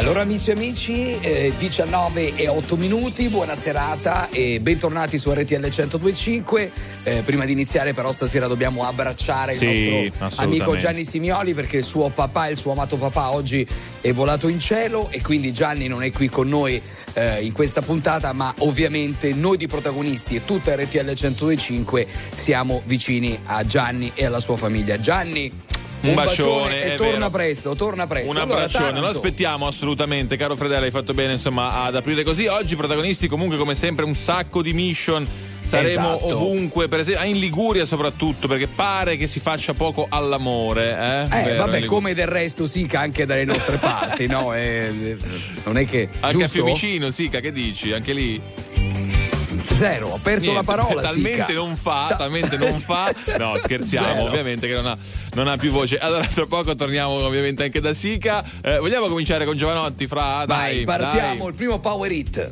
Allora amici e amici, 19:08, buona serata e bentornati su RTL 102.5. Prima di iniziare però stasera dobbiamo abbracciare il nostro amico Gianni Simioli, perché il suo papà, il suo amato papà, oggi è volato in cielo e quindi Gianni non è qui con noi in questa puntata, ma ovviamente noi di protagonisti e tutta RTL 102.5 siamo vicini a Gianni e alla sua famiglia. Gianni, un bacione e torna presto. Un abbraccione, lo aspettiamo assolutamente, caro Fredele, hai fatto bene insomma ad aprire così. Oggi protagonisti comunque come sempre un sacco di mission. Saremo ovunque, per esempio in Liguria soprattutto, perché pare che si faccia poco all'amore. Vabbè, come del resto Sica anche dalle nostre parti, no? Non è che anche giusto? A Fiumicino, Sica, che dici? Anche lì zero, ho perso la parola. Talmente non fa. No, scherziamo, zero. Ovviamente che non ha più voce. Allora, tra poco torniamo ovviamente anche da Sica. Vogliamo cominciare con Giovanotti, Fra? Dai, partiamo, dai. Il primo Power Hit.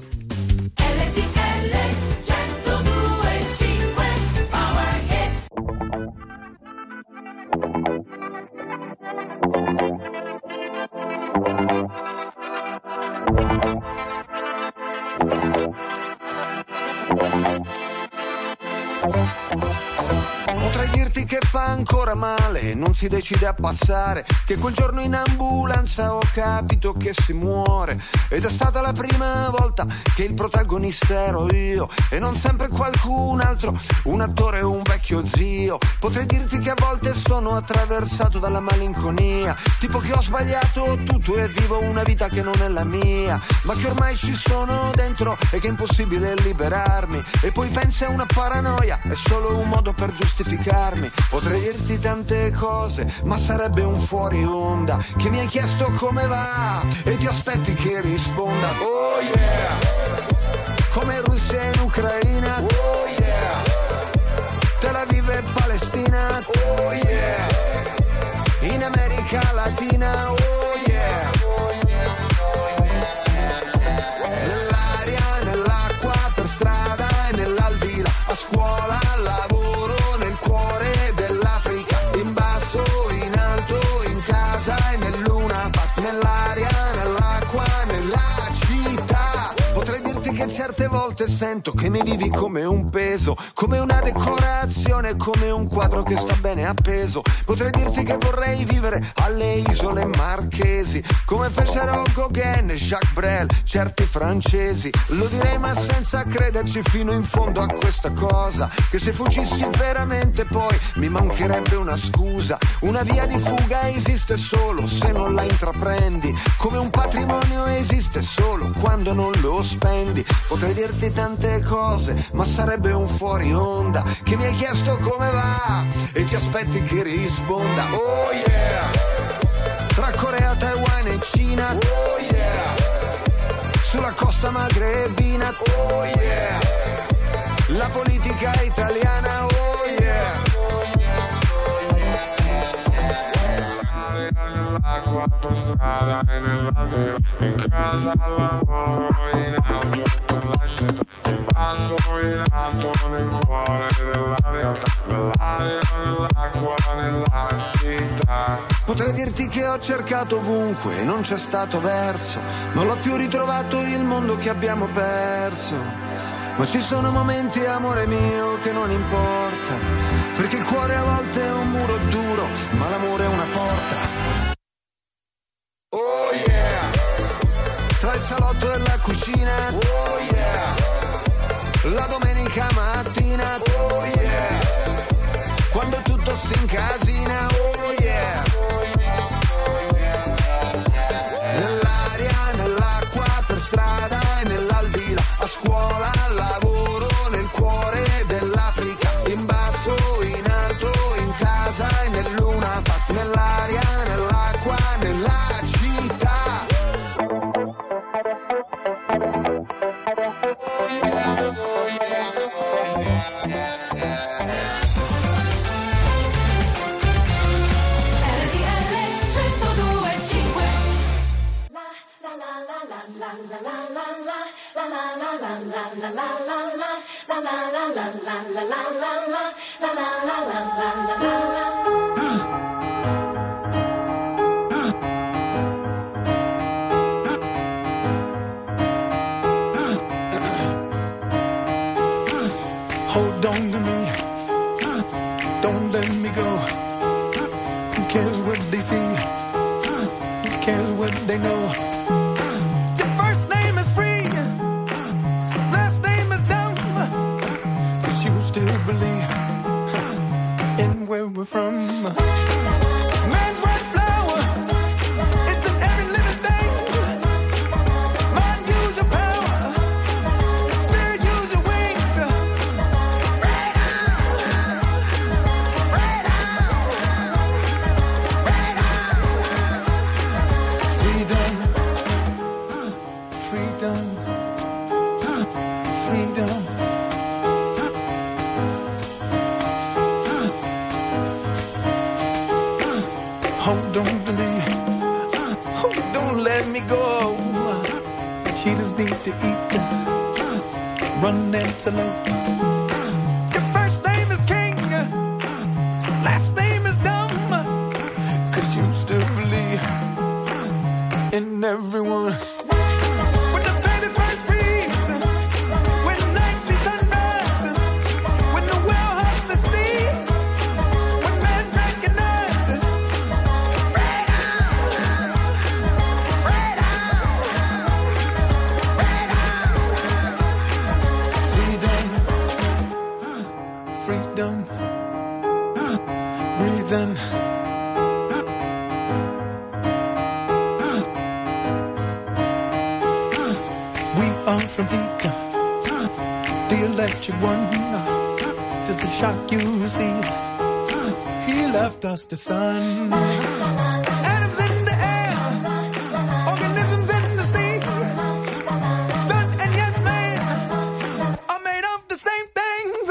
Potrei dirti che fa ancora male, non si decide a passare, che quel giorno in ambulanza ho capito che si muore, ed è stata la prima volta che il protagonista ero io e non sempre qualcun altro, un attore o un vecchio zio. Potrei dirti che a volte sono attraversato dalla malinconia, tipo che ho sbagliato tutto e vivo una vita che non è la mia, ma che ormai ci sono dentro e che è impossibile liberarmi, e poi pensi a una paranoia, è solo un modo per giustificarmi. Potrei dirti tante cose, ma sarebbe un fuori onda, che mi hai chiesto come va e ti aspetti che risponda. Oh yeah, come Russia in Ucraina. Oh yeah, Tel Aviv e Palestina. Oh yeah, in America Latina. Oh yeah, nell'aria, nell'acqua, per strada e nell'aldilà, a scuola, al lavoro, nel cuore dell'Africa, in basso, in alto, in casa e nel Luna Park, nell'aria, nell'acqua, nella città. Potrei dirti che certe volte sento che mi vivi come un peso, come una decorazione, come un quadro che sta bene appeso. Potrei dirti che vorrei vivere alle isole Marchesi, come fecero Gauguin e Jacques Brel, certi francesi. Lo direi ma senza crederci fino in fondo a questa cosa, che se fuggissi veramente poi mi mancherebbe una scusa. Una via di fuga esiste solo se non la intraprendi, come un patrimonio esiste solo quando non lo spendi. Potrei dirti tante cose, ma sarebbe un fuori onda, che mi hai chiesto come va e ti aspetti che risponda. Oh yeah, tra Corea, Taiwan e Cina. Oh yeah, sulla costa magrebina. Oh yeah, la politica italiana. Oh yeah, nell'acqua, per strada e nell'aldilà, in casa, al lavoro, in auto, nella città, in basso, in alto, nel cuore della realtà, nell'aria, nell'acqua, nella città. Potrei dirti che ho cercato ovunque e non c'è stato verso, non l'ho più ritrovato il mondo che abbiamo perso. Ma ci sono momenti, amore mio, che non importa, perché il cuore a volte è un muro duro, ma l'amore è una porta. Oh yeah, tra il salotto e la cucina. Oh yeah, la domenica mattina. Oh yeah, quando tutto si incasina. Oh yeah, nell'aria, nell'acqua, per strada e nell'aldilà, a scuola, al lavoro, nel cuore dell'Africa, in basso, in alto, in casa e nel Luna Park, nell'aria, nell'acqua, nella città. cling to me. Don't let me go. Who cares what they see? Who cares what they know? Your first name is free, last name is dumb, but you still believe in where we're from. Man's right flower, it's in every living thing. Mind, use your power. Spirit, use your wings. Freedom, freedom, freedom. Hold on to me, oh, don't let me go. Cheetahs need to eat, run antelope. Your first name is king, last name is dumb, 'cause you still believe in everyone. With the baby first breeze, when the night sees sunrise, when the well hugs the sea, when man recognizes freedom, breathe in. We are from heat, the electric one. Just the shock you see. He left us the sun. Atoms in the air, organisms in the sea. Sun and yes man are made of the same things.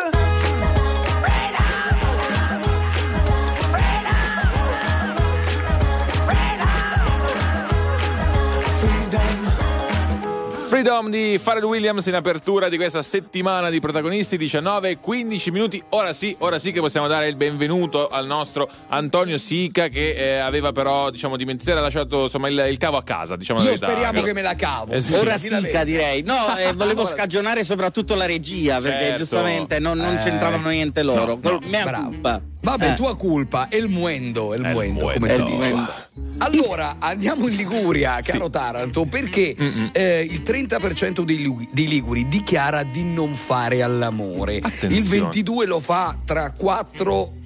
Freedom di Pharrell Williams in apertura di questa settimana di protagonisti. 19:15 minuti. Ora sì che possiamo dare il benvenuto al nostro Antonio Sica, che aveva però, diciamo, dimenticato, ha lasciato insomma il cavo a casa, diciamo. Io speriamo che me la cavo. Sì. Ora Sica, direi. No, volevo scagionare soprattutto la regia, perché certo, giustamente non c'entravano niente loro. No. Mea colpa. Vabbè, tua colpa, è il muendo, come si dice. Allora, andiamo in Liguria, caro Taranto, perché il 30% dei liguri dichiara di non fare all'amore. Attenzione. Il 22% lo fa tra 4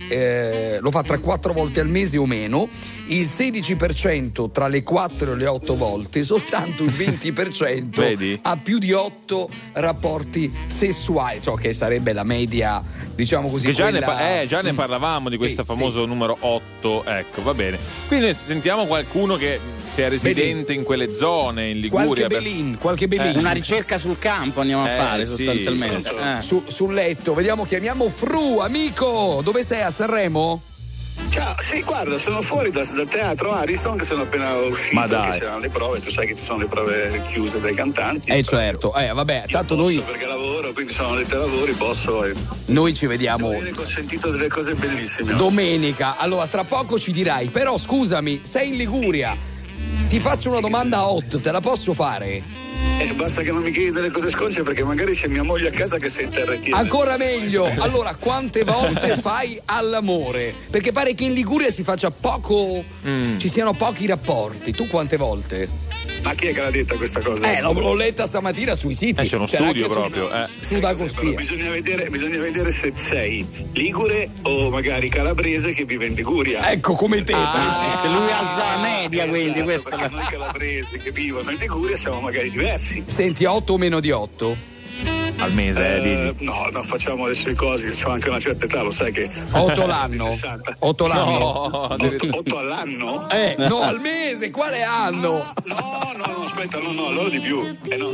volte al mese o meno, il 16% tra le 4 e le 8 volte, soltanto il 20% Vedi? ha più di 8 rapporti sessuali, cioè che sarebbe la media, diciamo così. Che già quella... già ne parlavamo di questo famoso numero 8, ecco, va bene. Quindi sentiamo qualcuno che sia residente in quelle zone, in Liguria. Qualche Belin. Una ricerca sul campo andiamo a fare, sostanzialmente. Sul letto, vediamo, chiamiamo Fru, amico, dove sei, a Sanremo? Ciao, sì, guarda, sono fuori dal teatro Ariston, che sono appena uscito. Ma dai. Che c'erano le prove, tu sai che ci sono le prove chiuse dai cantanti. Certo, vabbè, tanto posso, noi perché lavoro, quindi sono dei lavori, posso. Noi ci vediamo. Ho sentito delle cose bellissime. Domenica, allora tra poco ci dirai, però scusami, sei in Liguria, ti faccio una domanda hot, te la posso fare? Basta che non mi chiedi delle cose sconce, perché magari c'è mia moglie a casa che sente RTL. Ancora meglio. Allora, quante volte fai all'amore? Perché pare che in Liguria si faccia poco, ci siano pochi rapporti. Tu quante volte? Ma chi è che l'ha detta questa cosa? L'ho letta stamattina sui siti. C'è uno studio proprio. Su Dagospia. Bisogna vedere se sei ligure o magari calabrese che vive in Liguria. Ecco, come te. Se lui alza la media, quindi questa. Perché noi calabresi che vivono in Liguria siamo magari diversi. Senti, 8 o meno di 8? Al mese, no, facciamo adesso i cosi, ho anche una certa età, lo sai che 8 l'anno? 8 l'anno? No, 8 all'anno? No, al mese, quale anno? No, aspetta, no, allora di più. No.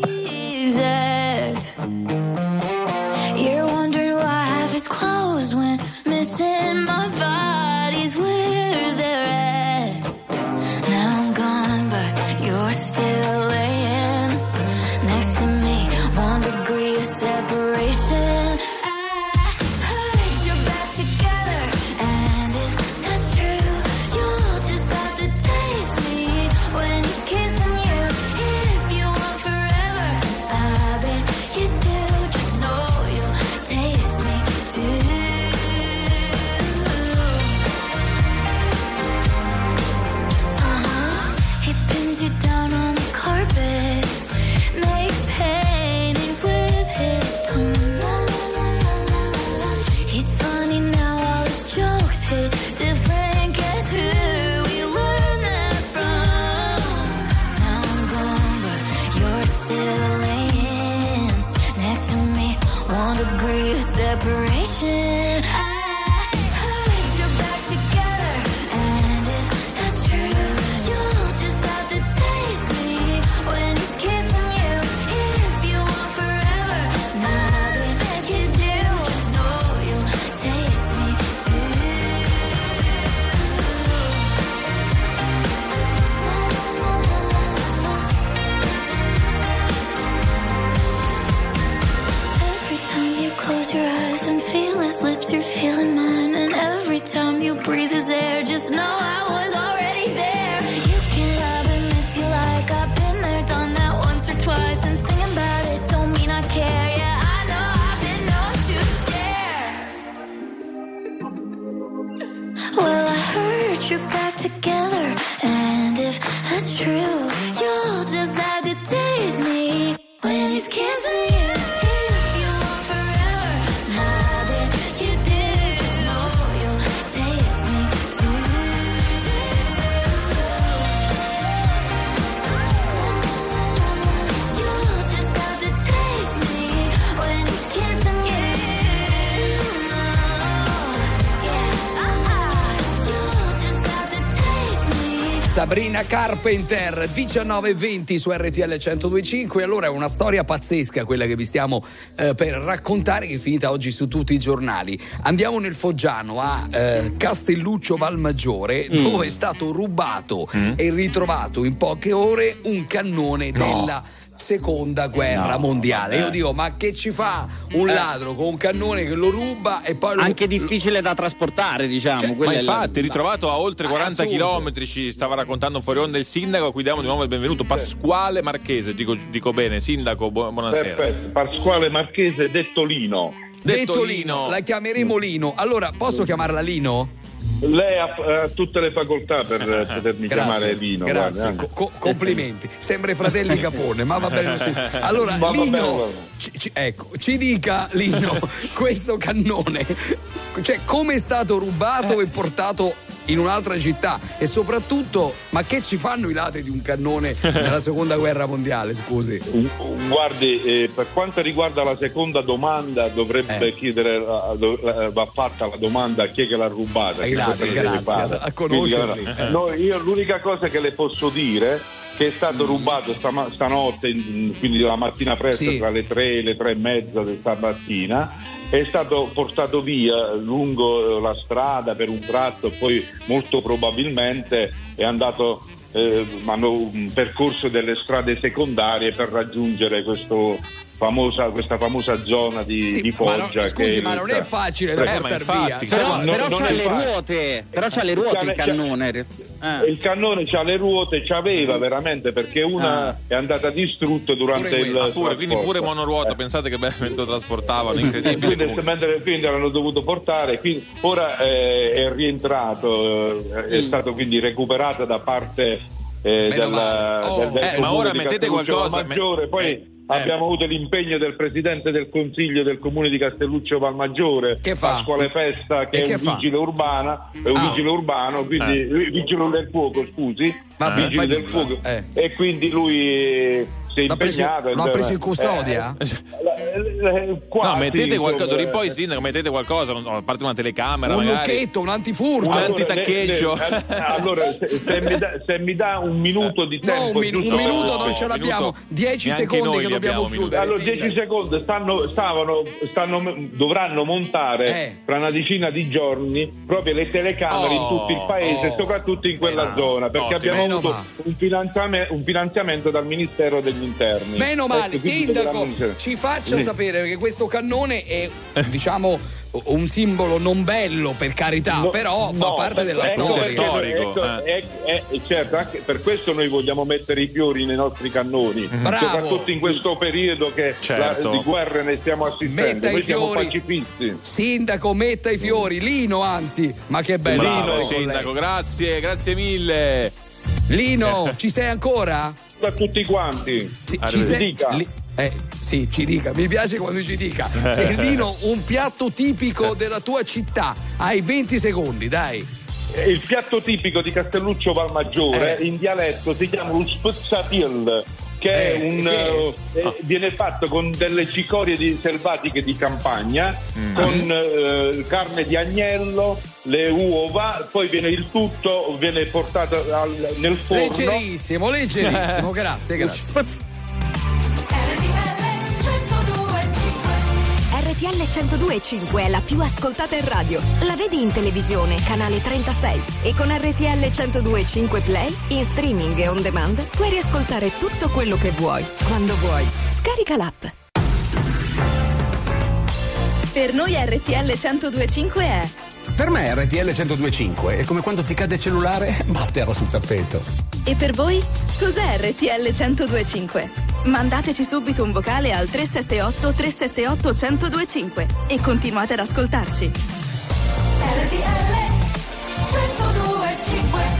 You're wondering why half is closed when missing my body's where they're at. Now I'm gone, but you're still laying next to me. 1 degree of separation. I put your back together, and if that's true, you'll just have to taste me when he's kissing you. If you want forever, I bet you do. Just know you'll taste me too. separation. I heard you're back together, and if that's true, you'll just have to taste me when he's kissing you. If you want forever, nothing that you do is know you'll taste me too. Every time you close your eyes and feel his lips, you're feeling mine. And every time you breathe his air, just know I was already there. You can love him if you like. I've been there, done that once or twice. And singing about it don't mean I care. Yeah, I know I've been known to share. Well, I heard you're back together, and if that's true, you'll just have to taste me when he's kissing you. If you want forever, nothing you do, know you'll taste me too. You'll just have to taste me when he's kissing you. You'll just have to taste me. Sabrina Carpenter, 19:20 su RTL 102.5. Allora è una storia pazzesca quella che vi stiamo per raccontare, che è finita oggi su tutti i giornali. Andiamo nel Foggiano a Castelluccio Valmaggiore, dove è stato rubato e ritrovato in poche ore un cannone della seconda guerra mondiale. Io dico, ma che ci fa un ladro con un cannone che lo ruba e poi anche difficile da trasportare, diciamo. Cioè, Ma infatti, ritrovato a oltre 40 chilometri, ci stava raccontando fuori onda il sindaco, a cui diamo di nuovo il benvenuto, Pasquale Marchese. Dico bene, sindaco, buonasera. Perfetto. Pasquale Marchese, detto Lino. Detto Lino, la chiameremo Lino. Allora, posso chiamarla Lino? Lei ha tutte le facoltà per potermi chiamare Lino. Grazie, guarda. complimenti. Sembra i fratelli Capone, ma va bene così. Allora, Ma va Lino, bene. ci dica, Lino, questo cannone, cioè come è stato rubato e portato in un'altra città, e soprattutto, ma che ci fanno i ladri di un cannone nella seconda guerra mondiale, scusi? Guardi, per quanto riguarda la seconda domanda, dovrebbe chiedere, va fatta la domanda a chi è che l'ha rubata. Ai ladri, grazie a conoscerli. No, io l'unica cosa che le posso dire che è stato rubato stanotte, quindi la mattina presto, tra le 3 e le 3 e mezza di stamattina, è stato portato via lungo la strada per un tratto, poi molto probabilmente è andato, hanno percorso delle strade secondarie per raggiungere questa famosa zona di Foggia. Ma non è facile da portare via. Però c'ha le ruote. Però c'ha le ruote il cannone. Il cannone c'ha le ruote, c'aveva veramente, perché una è andata distrutta durante il quindi pure monoruota, pensate che mentre trasportavano, incredibile. Quindi l'hanno dovuto portare, quindi ora è rientrato, è stato quindi recuperato da parte del ma ora mettete qualcosa Maggiore, poi abbiamo avuto l'impegno del presidente del consiglio del comune di Castelluccio Valmaggiore, Pasquale Festa, che è un vigile urbano, quindi vigile del fuoco, vigile del fuoco, e quindi lui si è impegnato. L'ha preso in custodia? No, mettete qualcosa, d'ora in poi, sindaco, mettete qualcosa, a parte una telecamera, un magari lucchetto, un antifurto, un antitaccheggio. Allora, se mi dà un minuto di tempo, un minuto non ce l'abbiamo, 10 secondi che dobbiamo chiudere. Allora, 10 secondi dovranno montare fra una decina di giorni proprio le telecamere in tutto il paese, soprattutto in quella zona, perché abbiamo avuto un finanziamento dal Ministero degli Interni. Meno male, sindaco, ci faccia sapere, perché questo cannone è, diciamo, un simbolo non bello, per carità, però fa parte della storia. Storico. Certo, anche per questo noi vogliamo mettere i fiori nei nostri cannoni, soprattutto in questo periodo che di guerra ne stiamo assistendo. Noi siamo pacifisti. Sindaco, metta i fiori, Lino, anzi, ma che bello. Bravo, sindaco, grazie mille. Lino, ci sei ancora? A tutti quanti. Ci dica, mi piace quando ci dica. Lino, un piatto tipico della tua città, hai 20 secondi, dai. Il piatto tipico di Castelluccio Valmaggiore in dialetto si chiama lo spezzatil, che viene fatto con delle cicorie selvatiche di campagna, con carne di agnello, le uova, poi il tutto viene portato nel forno. Leggerissimo, grazie. RTL 102.5 è la più ascoltata in radio. La vedi in televisione, canale 36. E con RTL 102.5 Play, in streaming e on demand, puoi riascoltare tutto quello che vuoi, quando vuoi. Scarica l'app. Per noi RTL 102.5 è... Per me RTL 102.5 è come quando ti cade il cellulare, ma terra sul tappeto. E per voi? Cos'è RTL 102.5? Mandateci subito un vocale al 378 378 1025 e continuate ad ascoltarci. RTL 102.5.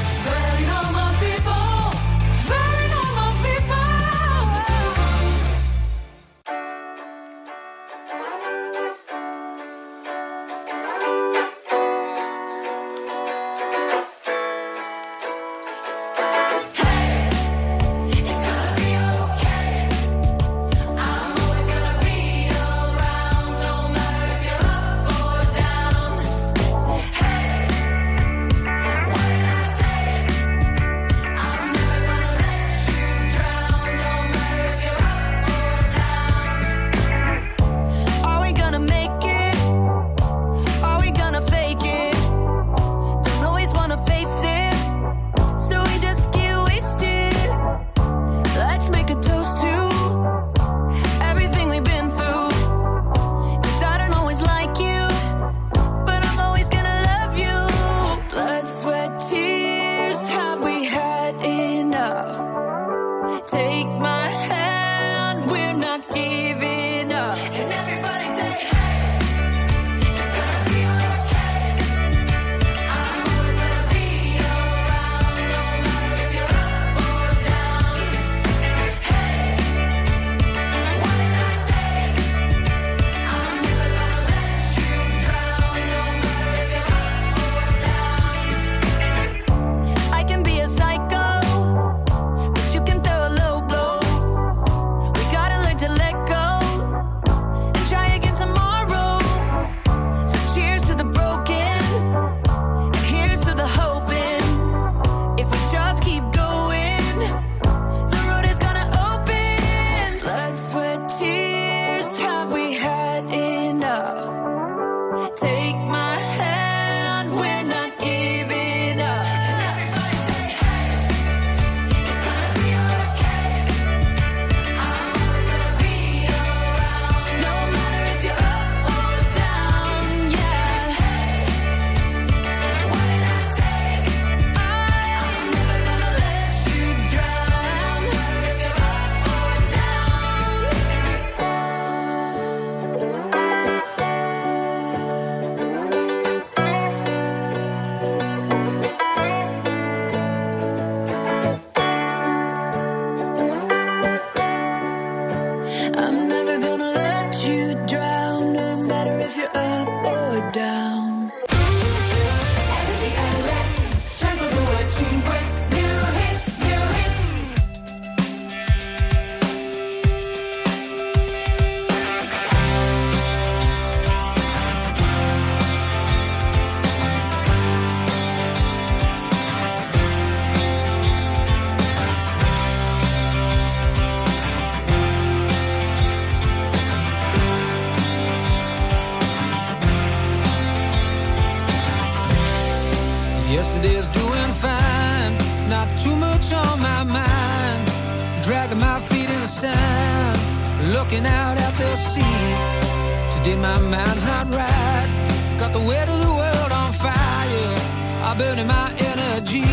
Yesterday's doing fine, not too much on my mind. Dragging my feet in the sand, looking out at the sea. Today my mind's not right, got the weight of the world on fire. I'm burning my energy,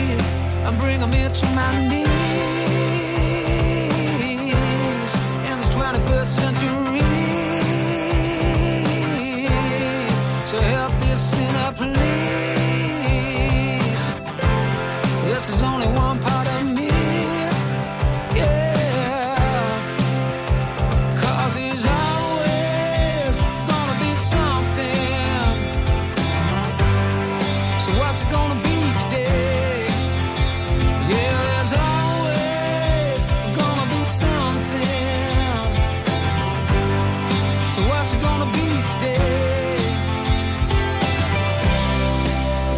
I'm bringing me to my knees. In this 21st century, so help this sinner please. This is only one part of me, yeah. 'Cause he's always gonna be something. So what's it gonna be today? Yeah, there's always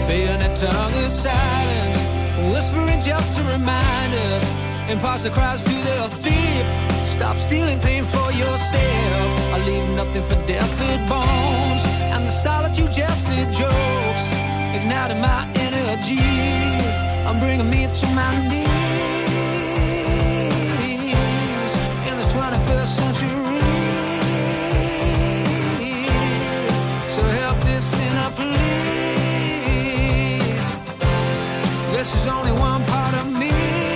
bayonet tongue of silence, whispering just to remind us. Imposter cries to their thief, stop stealing pain for yourself. I leave nothing for deathbed bones, and the solitude just the jokes, igniting my energy, I'm bringing me to my knees in this 21st century. So help this sinner please, this is only one part of me.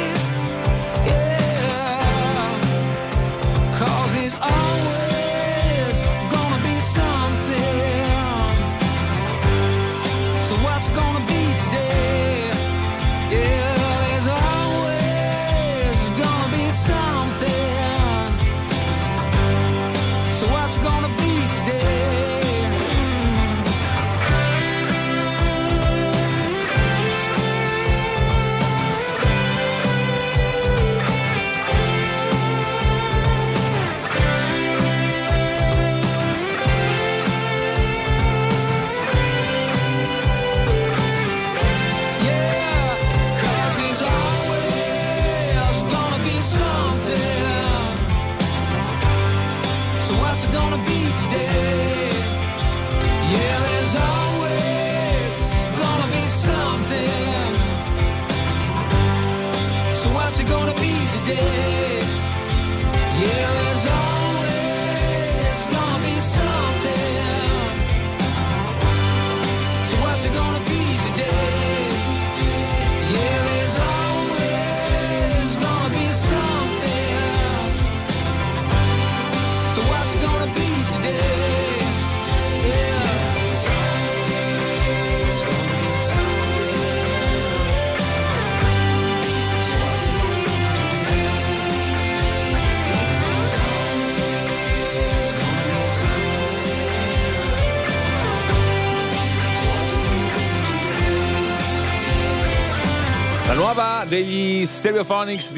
La nuova degli Stereophonics,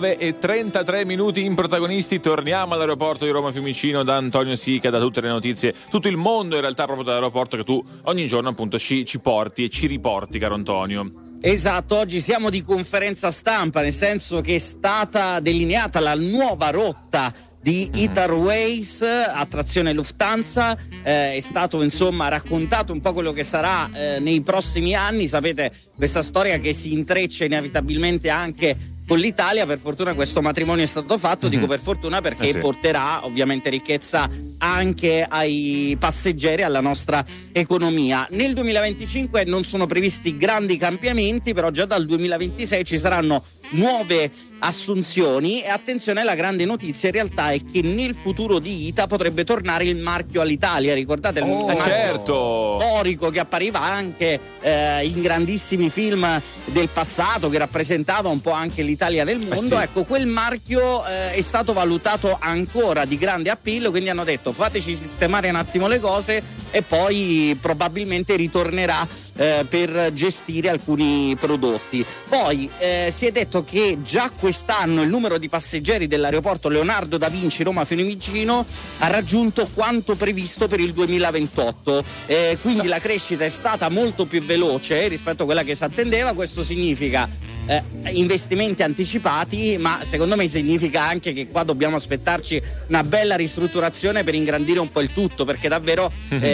19:33 in protagonisti. Torniamo all'aeroporto di Roma Fiumicino da Antonio Sica, da tutte le notizie, tutto il mondo in realtà, proprio dall'aeroporto che tu ogni giorno appunto ci porti e ci riporti, caro Antonio. Esatto, oggi siamo di conferenza stampa, nel senso che è stata delineata la nuova rotta di Ita Airways a trazione Lufthansa, è stato insomma raccontato un po' quello che sarà nei prossimi anni. Sapete, questa storia che si intreccia inevitabilmente anche con l'Italia. Per fortuna questo matrimonio è stato fatto, dico per fortuna perché sì, porterà ovviamente ricchezza anche ai passeggeri, alla nostra economia. Nel 2025 non sono previsti grandi cambiamenti, però già dal 2026 ci saranno nuove assunzioni e attenzione, la grande notizia in realtà è che nel futuro di Ita potrebbe tornare il marchio Alitalia. Ricordate il marchio storico che appariva anche in grandissimi film del passato, che rappresentava un po' anche l'Italia nel mondo? Sì. Ecco, quel marchio è stato valutato ancora di grande appeal, quindi hanno detto fateci sistemare un attimo le cose e poi probabilmente ritornerà per gestire alcuni prodotti. Poi si è detto che già quest'anno il numero di passeggeri dell'aeroporto Leonardo da Vinci Roma Fiumicino ha raggiunto quanto previsto per il 2028, quindi la crescita è stata molto più veloce rispetto a quella che si attendeva. Questo significa investimenti anticipati, ma secondo me significa anche che qua dobbiamo aspettarci una bella ristrutturazione per ingrandire un po' il tutto, perché davvero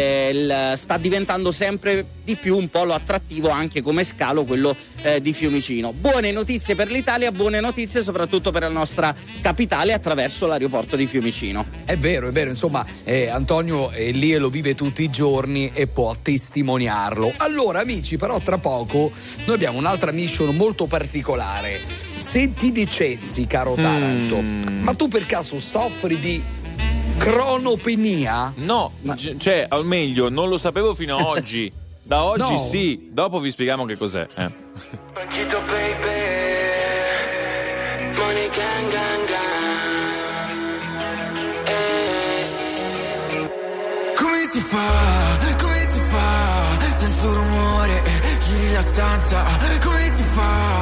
sta diventando sempre di più un po' lo attrattivo anche come scalo quello di Fiumicino. Buone notizie per l'Italia, buone notizie soprattutto per la nostra capitale attraverso l'aeroporto di Fiumicino. È vero, insomma Antonio è lì e lo vive tutti i giorni e può testimoniarlo. Allora amici, però tra poco noi abbiamo un'altra mission molto particolare. Se ti dicessi, caro Taranto, ma tu per caso soffri di cronopenia? No, cioè, o meglio, non lo sapevo fino a oggi. Da oggi No. sì, dopo vi spieghiamo che cos'è. Banchito baby, money gang gang gang. Come si fa senza un rumore, giri la stanza. Come si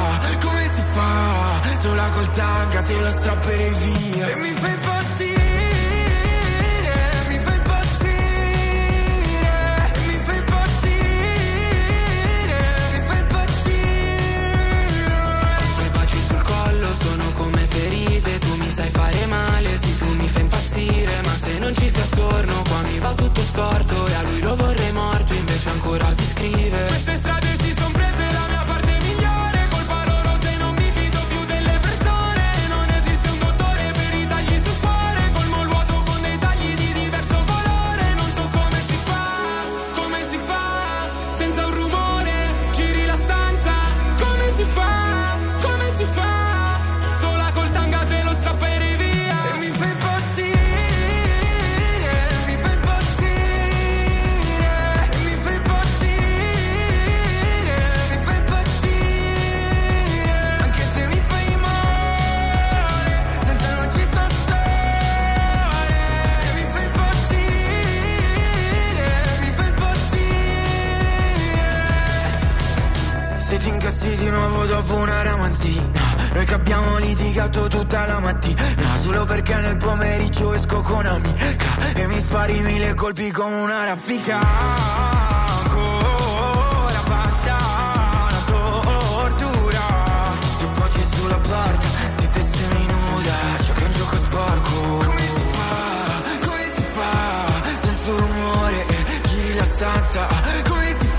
fa sola col tanga te lo strapperei via. E mi fai impazzire, mi fai impazzire, mi fai impazzire. ancora ti scrive. Queste strade si son prese la mia parte migliore, colpa loro se non mi fido più delle persone. Non esiste un dottore per i tagli sul cuore, colmo il vuoto con dei tagli di diverso colore. Non so come si fa, senza un rumore, giri la stanza. Come si fa, sola col tanga te lo strapperei via. E mi fai impazzire, mi fai impazzire, mi fai impazzire, mi fai impazzire. Anche se mi fai male, senza non ci sta storia. Mi fai impazzire, mi fai impazzire. Se ti incazzi di nuovo dopo una ramanzina, noi che abbiamo litigato tutta la mattina, solo perché nel pomeriggio esco con amica e mi spari 1000 colpi come una raffica. Ancora basta una tortura, ti poggi sulla porta, ti testimi nuda, giochi un gioco sporco. Come si fa, senza rumore, giri la stanza. Come si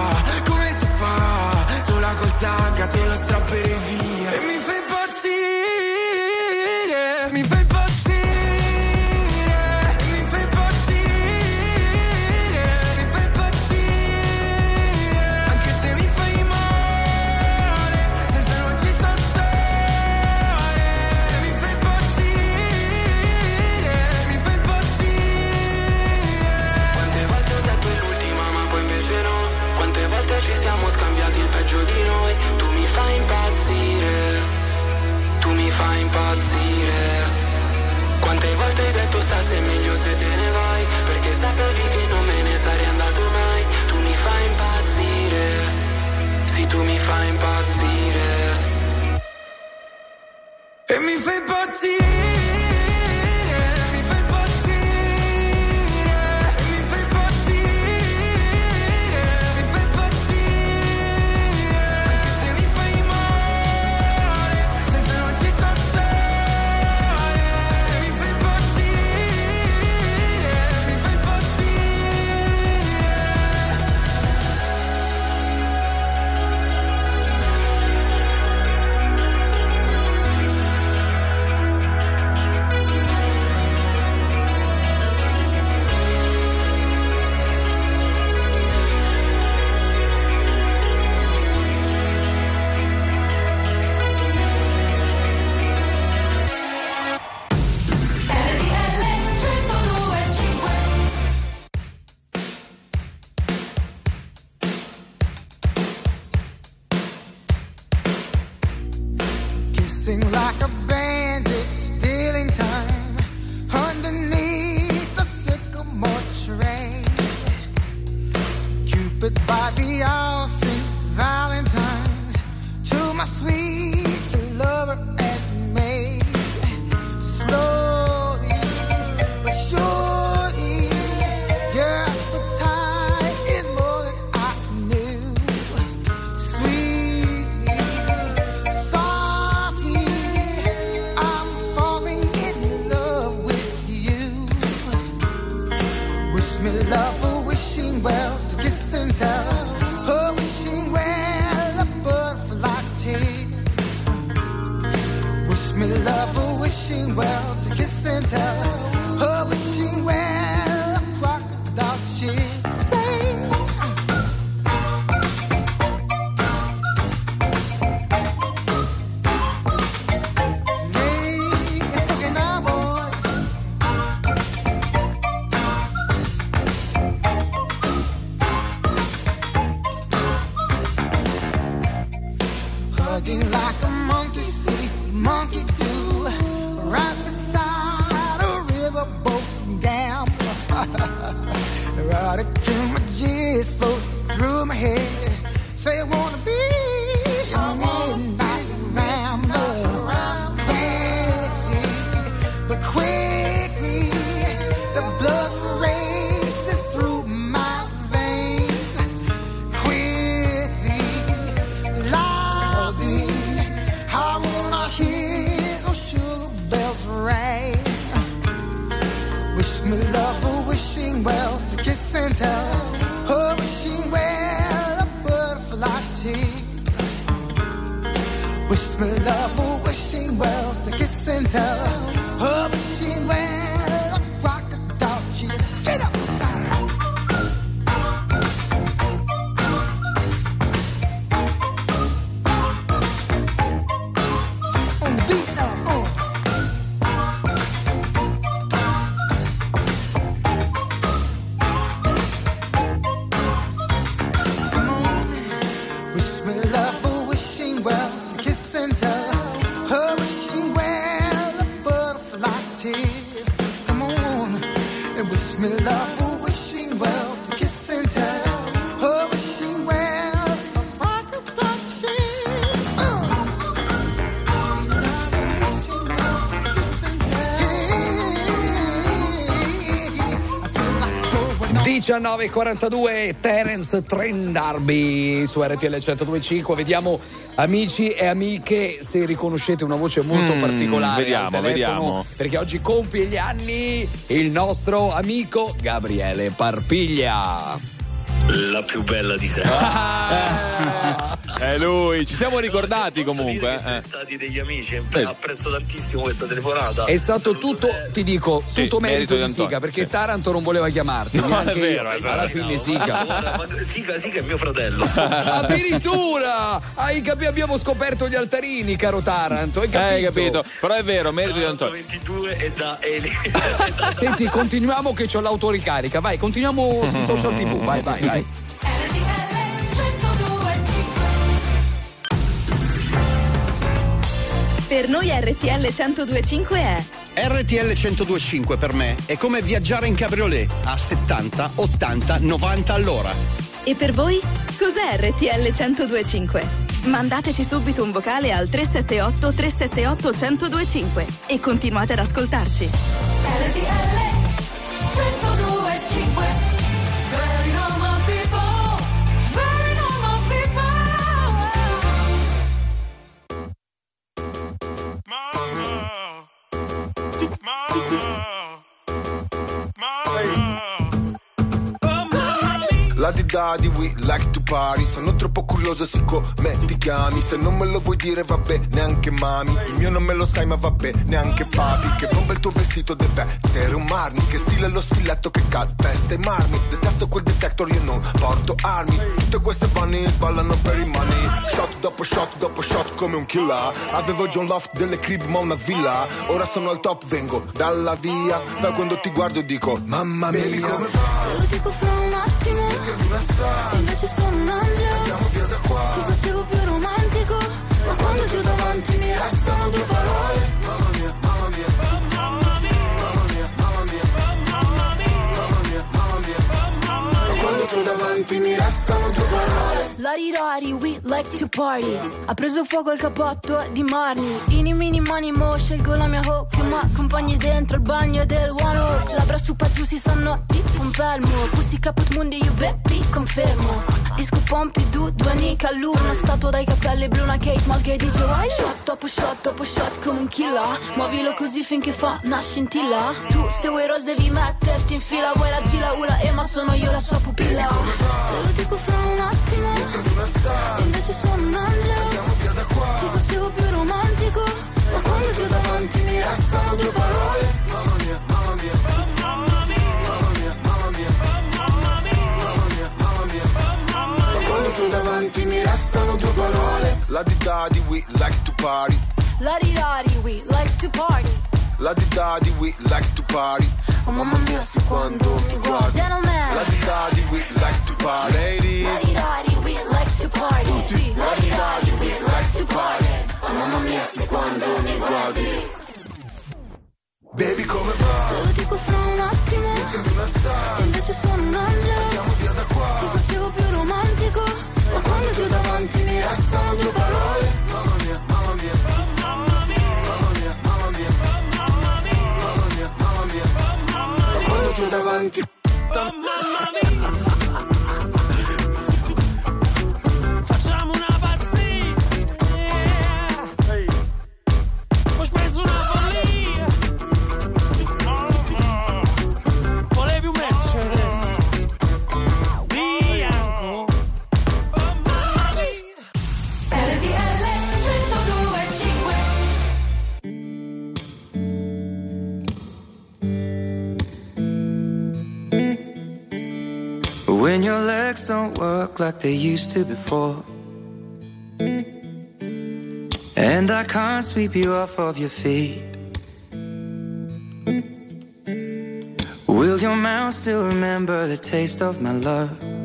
fa, sola col tanga te lo strapperei via. E mi fai impazzire, mi fai impazzire, mi fai impazzire, mi fai impazzire. Anche se mi fai male, senza non ci sta storia. Mi fai impazzire, mi fai impazzire. Quante volte ho detto è l'ultima ma poi invece no. Quante volte ci siamo scambiati il peggio di noi. Tu mi fai impazzire, tu mi fai impazzire. Quante volte hai detto sta sei meglio se te ne vai, perché sapevi che non me ne sarei andato mai. Tu mi fai impazzire, sì tu mi fai impazzire. E mi fai impazzire. Like a bandit stealing time underneath the sycamore tree. Cupid by the all saints Valentine's to my sweet lover and maid. Slowly but surely, your appetite is more than I knew. Sweetly, softly, I'm falling in love with you. Wish me love, a wishing well, to kiss and tell. A wishing well, a butterfly tale. Wish me love, a wishing well, to kiss and tell. A wishing well, a crocodile she'd say. Hugging like a monkey see, monkey do, right beside a riverboat gambler. Right till my jizz float through my head. Say I wanna be a midnight rambler. Sexy, but quickly the blood races through my veins. Quickly, loudly, I wanna hear those sugar bells ring. Wish me love, a wishing well, to kiss and tell. A wishing well. Wish me love, oh, wishing well, to kiss and tell. Oh, wishing well, rock a dog, cheese. Get up! On the beat now, Come on, wish me love, oh, wishing well, to kiss and tell. Oh, wishing well, a butterfly tears. Come on, and wish me love, oh, wishing well, to kiss and tell. Oh, wishing well, a rock of dog cheese. Wishing well, to kiss and tell. 19:42, Terence Trent D'Arby su RTL 102.5. Vediamo, amici e amiche, se riconoscete una voce molto particolare. Vediamo. Perché oggi compie gli anni il nostro amico Gabriele Parpiglia. La più bella di sempre. È lui, ci siamo ricordati comunque. Siamo stati degli amici, apprezzo tantissimo questa telefonata. È stato tutto, ti dico, Sì, tutto merito di Antonio. Sica, perché Taranto non voleva chiamarti. No, neanche è vero, io. Alla fine Sica. Sica è mio fratello. Addirittura abbiamo scoperto gli altarini, caro Taranto. Hai capito? Però è vero, merito di Antonio. 22 e da Eli. Senti, continuiamo che c'ho l'autoricarica. Vai, continuiamo su Social TV. Vai. Per noi RTL 102.5 è RTL 102.5 per me è come viaggiare in cabriolet a 70, 80, 90 all'ora. E per voi? Cos'è RTL 102.5? Mandateci subito un vocale al 378 378 1025 e continuate ad ascoltarci. RTL 102.5. Very normal people, very normal people. La di daddy, we like to party. Sono troppo curioso, siccome ti chiami. Se non me lo vuoi dire vabbè, neanche mami. Il mio non me lo sai ma vabbè, neanche papi. Che bomba il tuo vestito deve essere un marmi. Che stile è lo stiletto che calpesta i marmi. Detesto quel detector, io non porto armi. Tutte queste bunny sballano per i money. Shot dopo shot come un killer. Avevo John Loft delle crib ma una villa. Ora sono al top, vengo dalla via. Da quando ti guardo dico mamma mia. Te lo dico fra un attimo, invece sono un angelo. Andiamo via da qua. Ti facevo più romantico, ma quando ti ho davanti mi restano due parole. Mamma mia, mamma mia, mamma mia, mamma mia, mamma mia, mamma mia, mamma mia, mamma mia. Ma quando ti ho davanti mi restano due parole. Larirari, we like to party. Ha preso fuoco il cappotto di Marni. Ini mini mani mo, scelgo la mia hook. Che m'accompagni dentro il bagno del One Oak. Labbra su pa' giù si sanno tipo un pelmo. Pussy caput mundi, io baby confermo. Disco Pompidou, due anni a lui. Una statua dai capelli blu, una Kate Moss che dice vai. Shot dopo shot come un killer. Muovilo così finché fa una scintilla. Tu se vuoi rose devi metterti in fila. Vuoi la gila ula ma sono io la sua pupilla. Te lo dico fra un attimo, invece sono un angelo. Andiamo via da qua. Ti facevo più romantico, ma quando ti ho davanti mi restano due parole. Mamma mia, mamma mia, mamma mia, mamma mia, mamma mia, mamma mia, mamma mia, mamma mia. Ma quando ti ho davanti mi restano due parole. La di daddy, we like to party. Larirari, we like to party. La di daddy, we like to party. Oh mamma mia, se quando mi guardi. Gentlemen. La di daddy, we like to party. Ladies. Larirari, we like to party. Tutti. Larirari, we like to party. Oh mamma mia, se quando mi guardi. Baby, come va? Te lo dico fra un attimo, Mi sembri una star. invece sono un angelo. Andiamo via da qua. Ti facevo più romantico, ma quando ti ho davanti mi restano due parole. Mamma mia, mamma mia, mamma mia, mamma mia, mamma mia, mamma mia, mamma mia, mamma mia. Ma quando ti ho davanti, mamma mia. Facciamo una pazzia. Ho speso una follia. Volevi un Mercedes bianco. RTL 102.5. don't work like they used to before. And I can't sweep you off of your feet. Will your mouth still remember the taste of my love?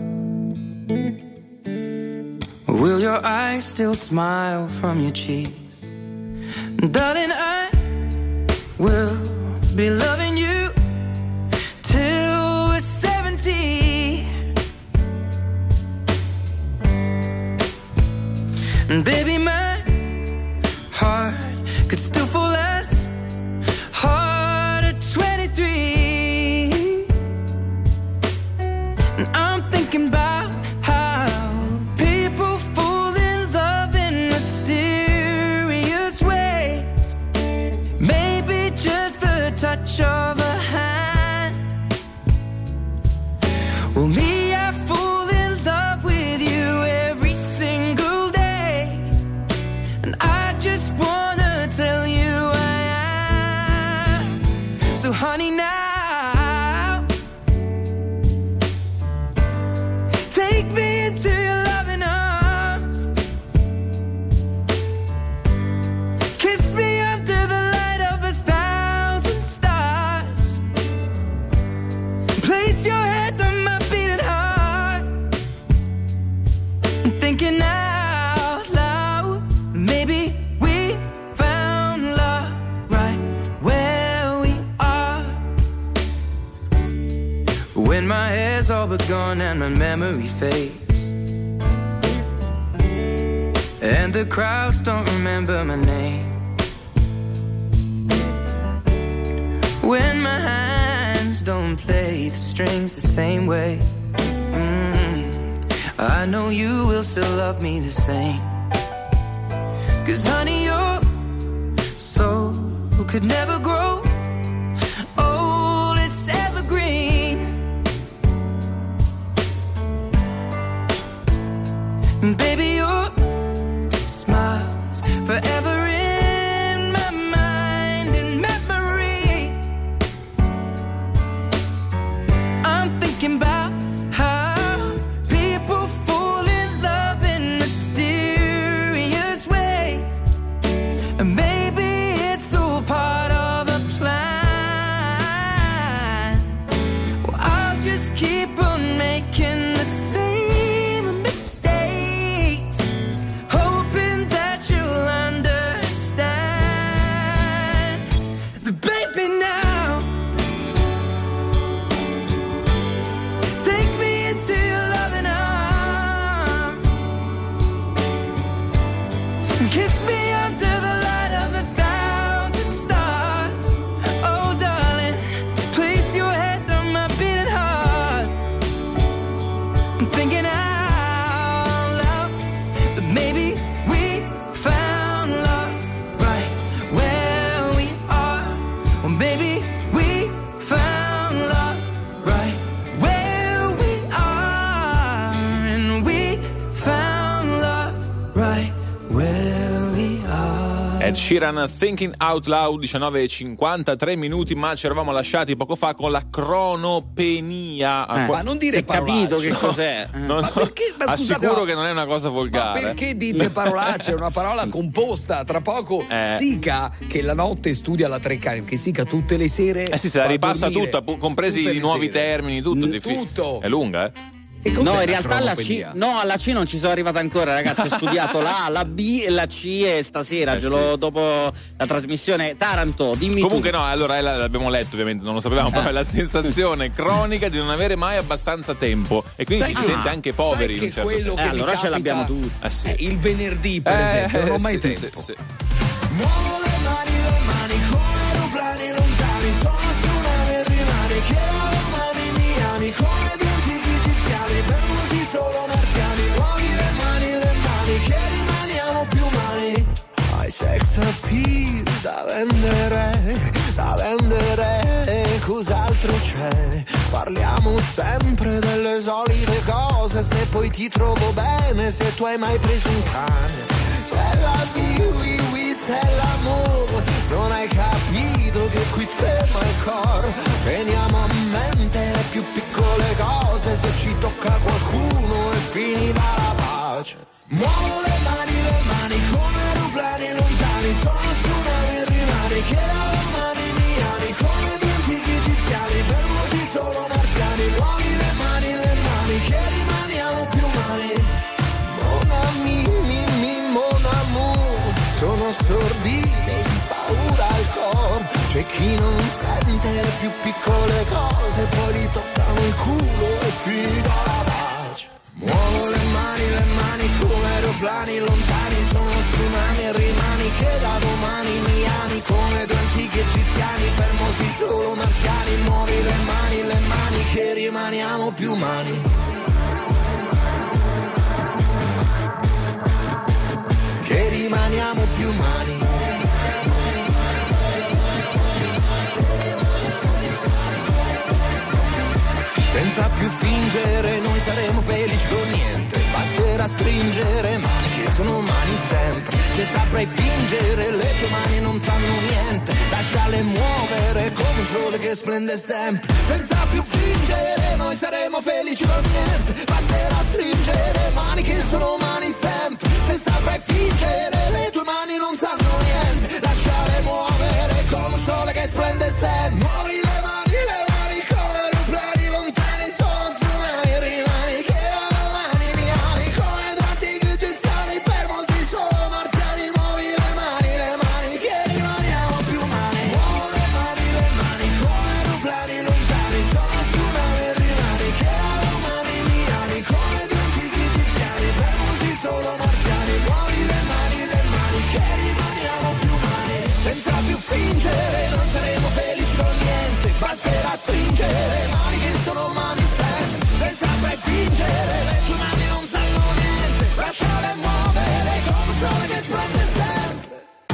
Will your eyes still smile from your cheeks? Darling, I will be loving you till we're 70. And baby, my heart could still fall as hard at 23. And I'm thinking about how people fall in love in mysterious ways. Maybe just the touch of a hand. Well, me, I fall in love with you every single day. And I just wanna tell you I am. So honey, now take me into your loving arms. Kiss me under the light of 1,000 stars. Place your head on my beating heart. I'm thinking out loud. Maybe we found love right where we are. When my hair's all but gone and my memory fades, and the crowds don't remember my name. When my hands don't play the strings the same way, I know you will still love me the same. 'Cause honey, your soul could never grow old, it's evergreen. And baby, your smile's forever in my mind and memory. I'm thinking about how people fall in love in mysterious ways. And maybe it's all part of a plan. Well, I'll just keep on making the same mistakes, hoping that you'll understand. The baby, now take me into your loving arms. Kiss me under the light of 1,000 stars. Oh, darling, place your head on my beating heart. I'm thinking out loud that maybe we found love right where we are. Or maybe we found love right where we are. And we found love right where we are. Ed Sheeran, Thinking Out Loud, 19:53 minuti, ma ci eravamo lasciati poco fa con la cronopenia. Ma non dire Si è capito parolacce. che cos'è? No, Ma perché? Ma scusate, assicuro ma- che non è una cosa Ma volgare. perché dite parolacce? È una parola composta. Tra poco Sica, che la notte studia la Treccani, che Sica tutte le sere. Eh sì, se la va a ripassa dormire, tutta, compresi tutte i le nuovi sere. termini, tutto. Tutto. È lunga, eh? E cos'è No, la in realtà alla C, cronopenia? no, alla C non ci sono arrivata ancora, ragazzi. Ho studiato la A, la B e la C e stasera ce l'ho dopo la trasmissione. Taranto, dimmi Comunque tu. no, allora l'abbiamo letto ovviamente, non lo sapevamo, però è la sensazione cronica di non avere mai abbastanza tempo e quindi Sai ci si che- sente anche poveri in sai un che certo quello senso. che mi allora ce capita, l'abbiamo tutti. Sì. il venerdì, per esempio, non ho mai sì, tempo. sì. Muovo le mani come aeroplani lontani. Sono su nave rimane che la mani miami come di antichi tiziani, perduti solo marziani. Muovi le mani che rimaniamo più umani. Hai sex appeal da vendere, cos'altro c'è? Parliamo sempre delle solite cose, se poi ti trovo bene, se tu hai mai preso un cane. C'è la vie, oui, oui, c'est l'amour, Non hai capito che qui tema il cor. Teniamo a mente le più piccole cose. Se ci tocca qualcuno è finita la pace. Muovo le mani come aeroplani lontani. Sono tsunami rimani che da mani miani. Come due antichi egiziani fermati solo marziani. Muovi le mani che rimaniamo più umani. Mon ami, mon amour. Sono stordito, si spaura il cor. C'è chi non sente le più piccole cose. Poi gli toccano il culo e finita la pace. Muovo le mani come aeroplani lontani. Sono tsunami e rimani che da domani miani. Come due antichi egiziani per molti solo marziani. Muovi le mani che rimaniamo più umani. Che rimaniamo più umani. Senza più fingere noi saremo felici con niente. Basterà stringere mani che sono mani sempre. Se saprai fingere le tue mani non sanno niente. Lasciale muovere come un sole che splende sempre. Senza più fingere noi saremo felici con niente. Basterà stringere mani che sono mani sempre. Se saprai fingere le tue mani non sanno niente. Lasciale muovere come un sole che splende sempre. Muovi le mani come aeroplani lontani. Sono tsunami e rimani che domani miani. Come due antichi egiziani per molti solo marziani. Muovi le mani che rimaniamo più umani. Muovi le mani come aeroplani lontani. Sono tsunami e rimani che domani miani. Come due antichi egiziani per molti solo marziani. Muovi le mani che rimaniamo più umani. Senza più fingere non saremo felici con niente. Basterà stringere mani che sono mani sempre. Senza mai fingere le tue mani non sanno niente. Lasciale muovere come un sole che splende sempre.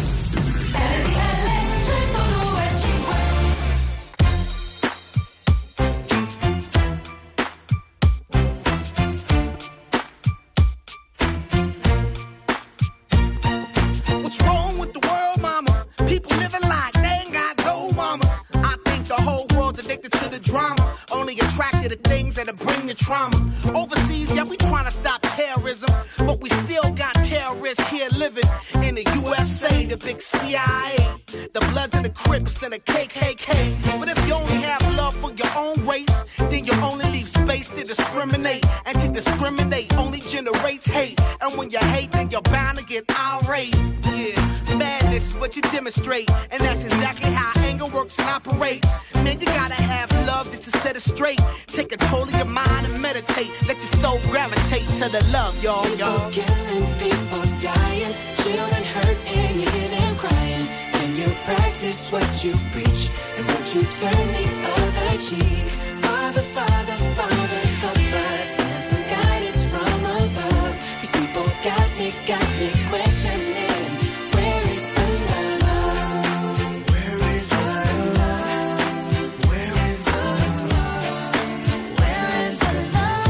What's wrong with the world, mama? People living like they ain't got no mamas. I think the whole world's addicted to the drama. Only attracted to things that'll bring the trauma. Overseas, yeah, we trying to stop terrorism. But we still got terrorists here living in the USA, the big CIA. The Bloods and the Crips and the KKK. But if you only have love for your own race, then you only leave space to discriminate. And to discriminate only generates hate. And when you hate, then you're bound to get irate. Yeah, madness is what you demonstrate. And that's exactly how anger works and operates. Man, you gotta have love just to set it straight. Take control of your mind and meditate. Let your soul gravitate to the love, y'all. People killing, people dying, children hurt and you hear them crying. When you practice what you preach and what you turn the other cheek. Father, Father, Father, help us. Send some guidance from above. These people got me questioning. Where is the love? Where is the love? Where is the love? Where is the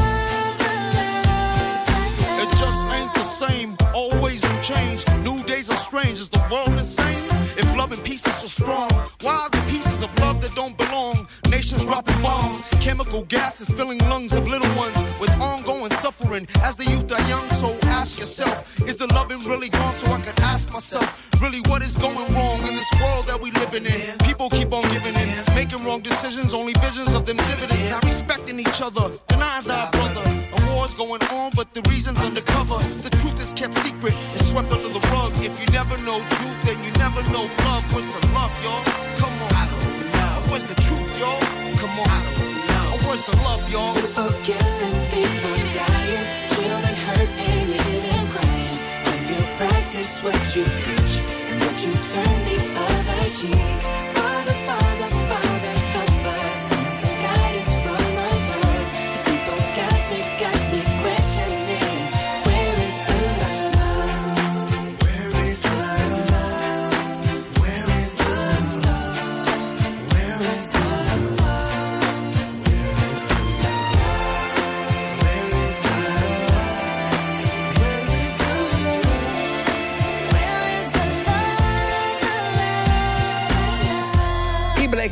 love? It just ain't the same. Always will change. New days are strange. Is the world insane? If love and peace is so strong, why are the pieces of love that don't belong? Nations dropping bombs, chemical gases filling lungs of little ones with ongoing suffering as the youth are young. So ask yourself, is the loving really gone? So I could ask myself, really what is going wrong in this world that we living in? People keep on giving in, making wrong decisions, only visions of them dividends, not respecting each other, denying thy brother. A war's going on, but the reason's undercover. The truth is kept secret, it's swept under the rug. If you never know truth, then you never know love. Where's the love, y'all? Come on. I don't know. Where's the truth, y'all? Come on. I don't know. Where's the love, y'all? People killing, people dying, children hurt and you hear them crying. When you practice what you preach and what you turn the other cheek. Father, Father, Father, help us. Send some guidance from above. These people got me questioning. Where is the love? Where is the love? Where is the love? Where is the love? Where is the love? Where is the love?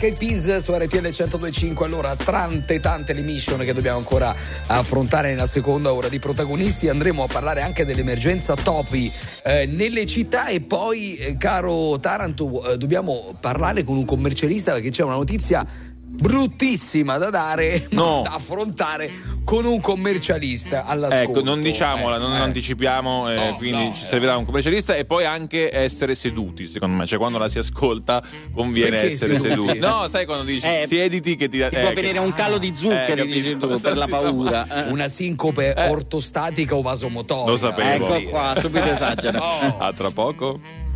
Black Eyed Peas su RTL 102.5. Allora, tante le mission che dobbiamo ancora affrontare nella seconda ora di Protagonisti. Andremo a parlare anche dell'emergenza topi nelle città e poi, caro Taranto, dobbiamo parlare con un commercialista perché c'è una notizia bruttissima da dare, da affrontare con un commercialista all'ascolto. Ecco, non diciamola, non anticipiamo, quindi ci servirà un commercialista e poi anche essere seduti, secondo me, cioè quando la si ascolta conviene perché essere seduti. No, sai quando dici siediti che ti può venire un calo di zuccheri per la paura. Una sincope ortostatica o vasomotoria. Lo sapevo. Ecco qua, subito esagera. A tra poco.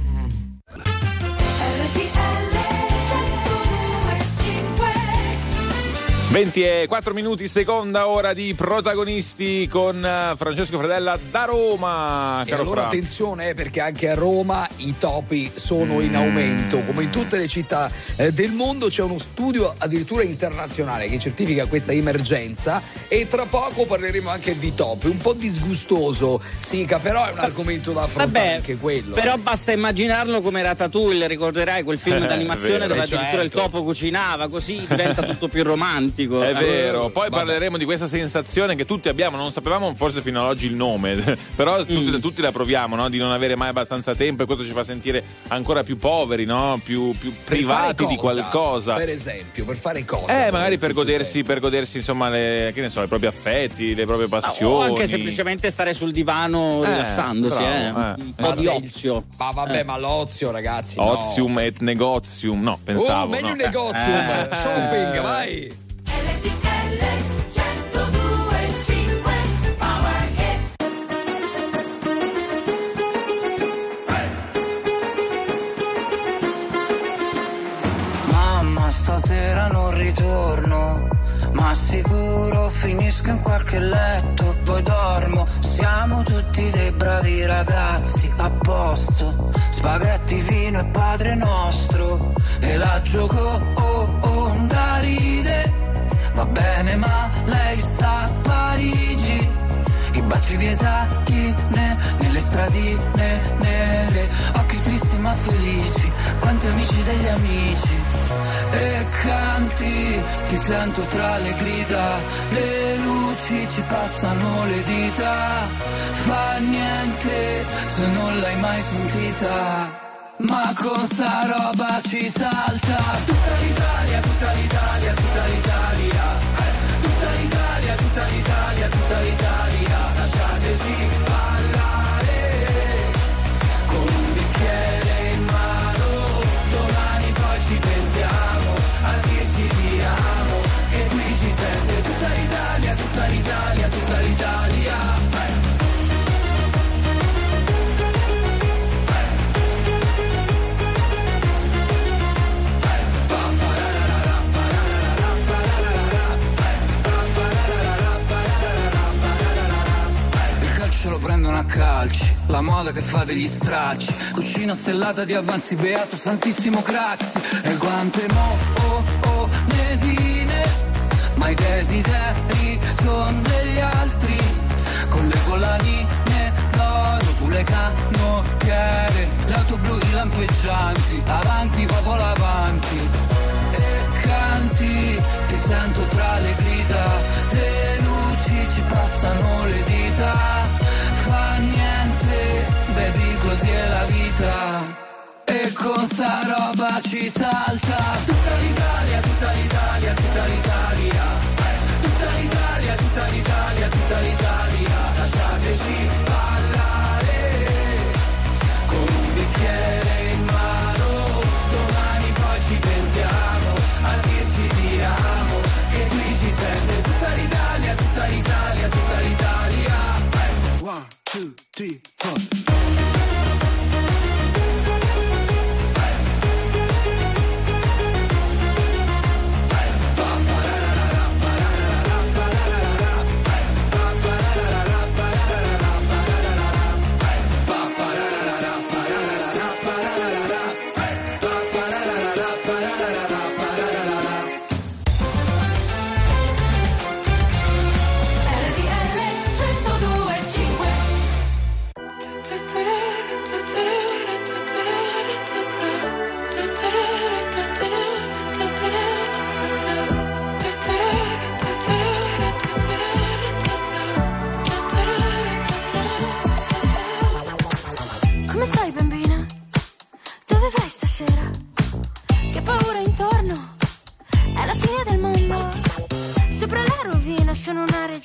24 minuti, seconda ora di Protagonisti con Francesco Fredella da Roma. E allora attenzione, perché anche a Roma i topi sono in aumento. Come in tutte le città del mondo c'è uno studio addirittura internazionale che certifica questa emergenza e tra poco parleremo anche di topi. Un po' disgustoso, Sica, però è un argomento da affrontare anche quello. Però basta immaginarlo come Ratatouille, ricorderai quel film d'animazione dove addirittura il topo cucinava, così diventa tutto più romantico. È vero, poi parleremo di questa sensazione che tutti abbiamo, non sapevamo forse fino ad oggi il nome, però tutti la proviamo, no? Di non avere mai abbastanza tempo, e questo ci fa sentire ancora più poveri, no? Più privati di qualcosa. Per esempio, per fare cosa? Magari per godersi insomma che ne so, i propri affetti, le proprie passioni. O anche semplicemente stare sul divano rilassandosi, un po' di ozio. Ma vabbè, ma l'ozio, ragazzi. Ozium et negotium, no, pensavo. Meglio un negozium, shopping, vai. Mamma, stasera non ritorno, ma sicuro finisco in qualche letto, poi dormo. Siamo tutti dei bravi ragazzi, a posto. Spaghetti, vino e Padre Nostro, e la Gioconda ride. Va bene, ma lei sta a Parigi. I baci vietati nelle stradine nere. Occhi tristi ma felici, quanti amici degli amici. E canti, ti sento tra le grida. Le luci ci passano le dita. Fa niente se non l'hai mai sentita. Ma con sta roba ci salta tutta l'Italia, tutta l'Italia, tutta l'Italia. Tutta l'Italia, tutta l'Italia, tutta l'Italia. Lasciateci parlare con un bicchiere in mano. Domani poi ci pentiamo a dirci ti amo, che qui ci sente tutta l'Italia, tutta l'Italia, tutta l'Italia. Lo prendono a calci, la moda che fa degli stracci, cucina stellata di avanzi, beato santissimo Craxi, e quante monetine, ma i desideri son degli altri, con le collanine d'oro sulle canottiere, le auto blu, i lampeggianti, avanti popolo avanti, e canti, ti sento tra le grida, le luci ci passano le dita. Fa niente, baby, così è la vita. E con sta roba ci salta tutta l'Italia, tutta l'Italia, tutta l'Italia. Tutta l'Italia, tutta l'Italia, tutta l'Italia. Lasciateci parlare con un bicchiere in mano. Domani poi ci pentiamo a dirci ti amo, che qui ci sente tutta l'Italia, tutta l'Italia, tutta l'Italia. 1, 2, 3, 4.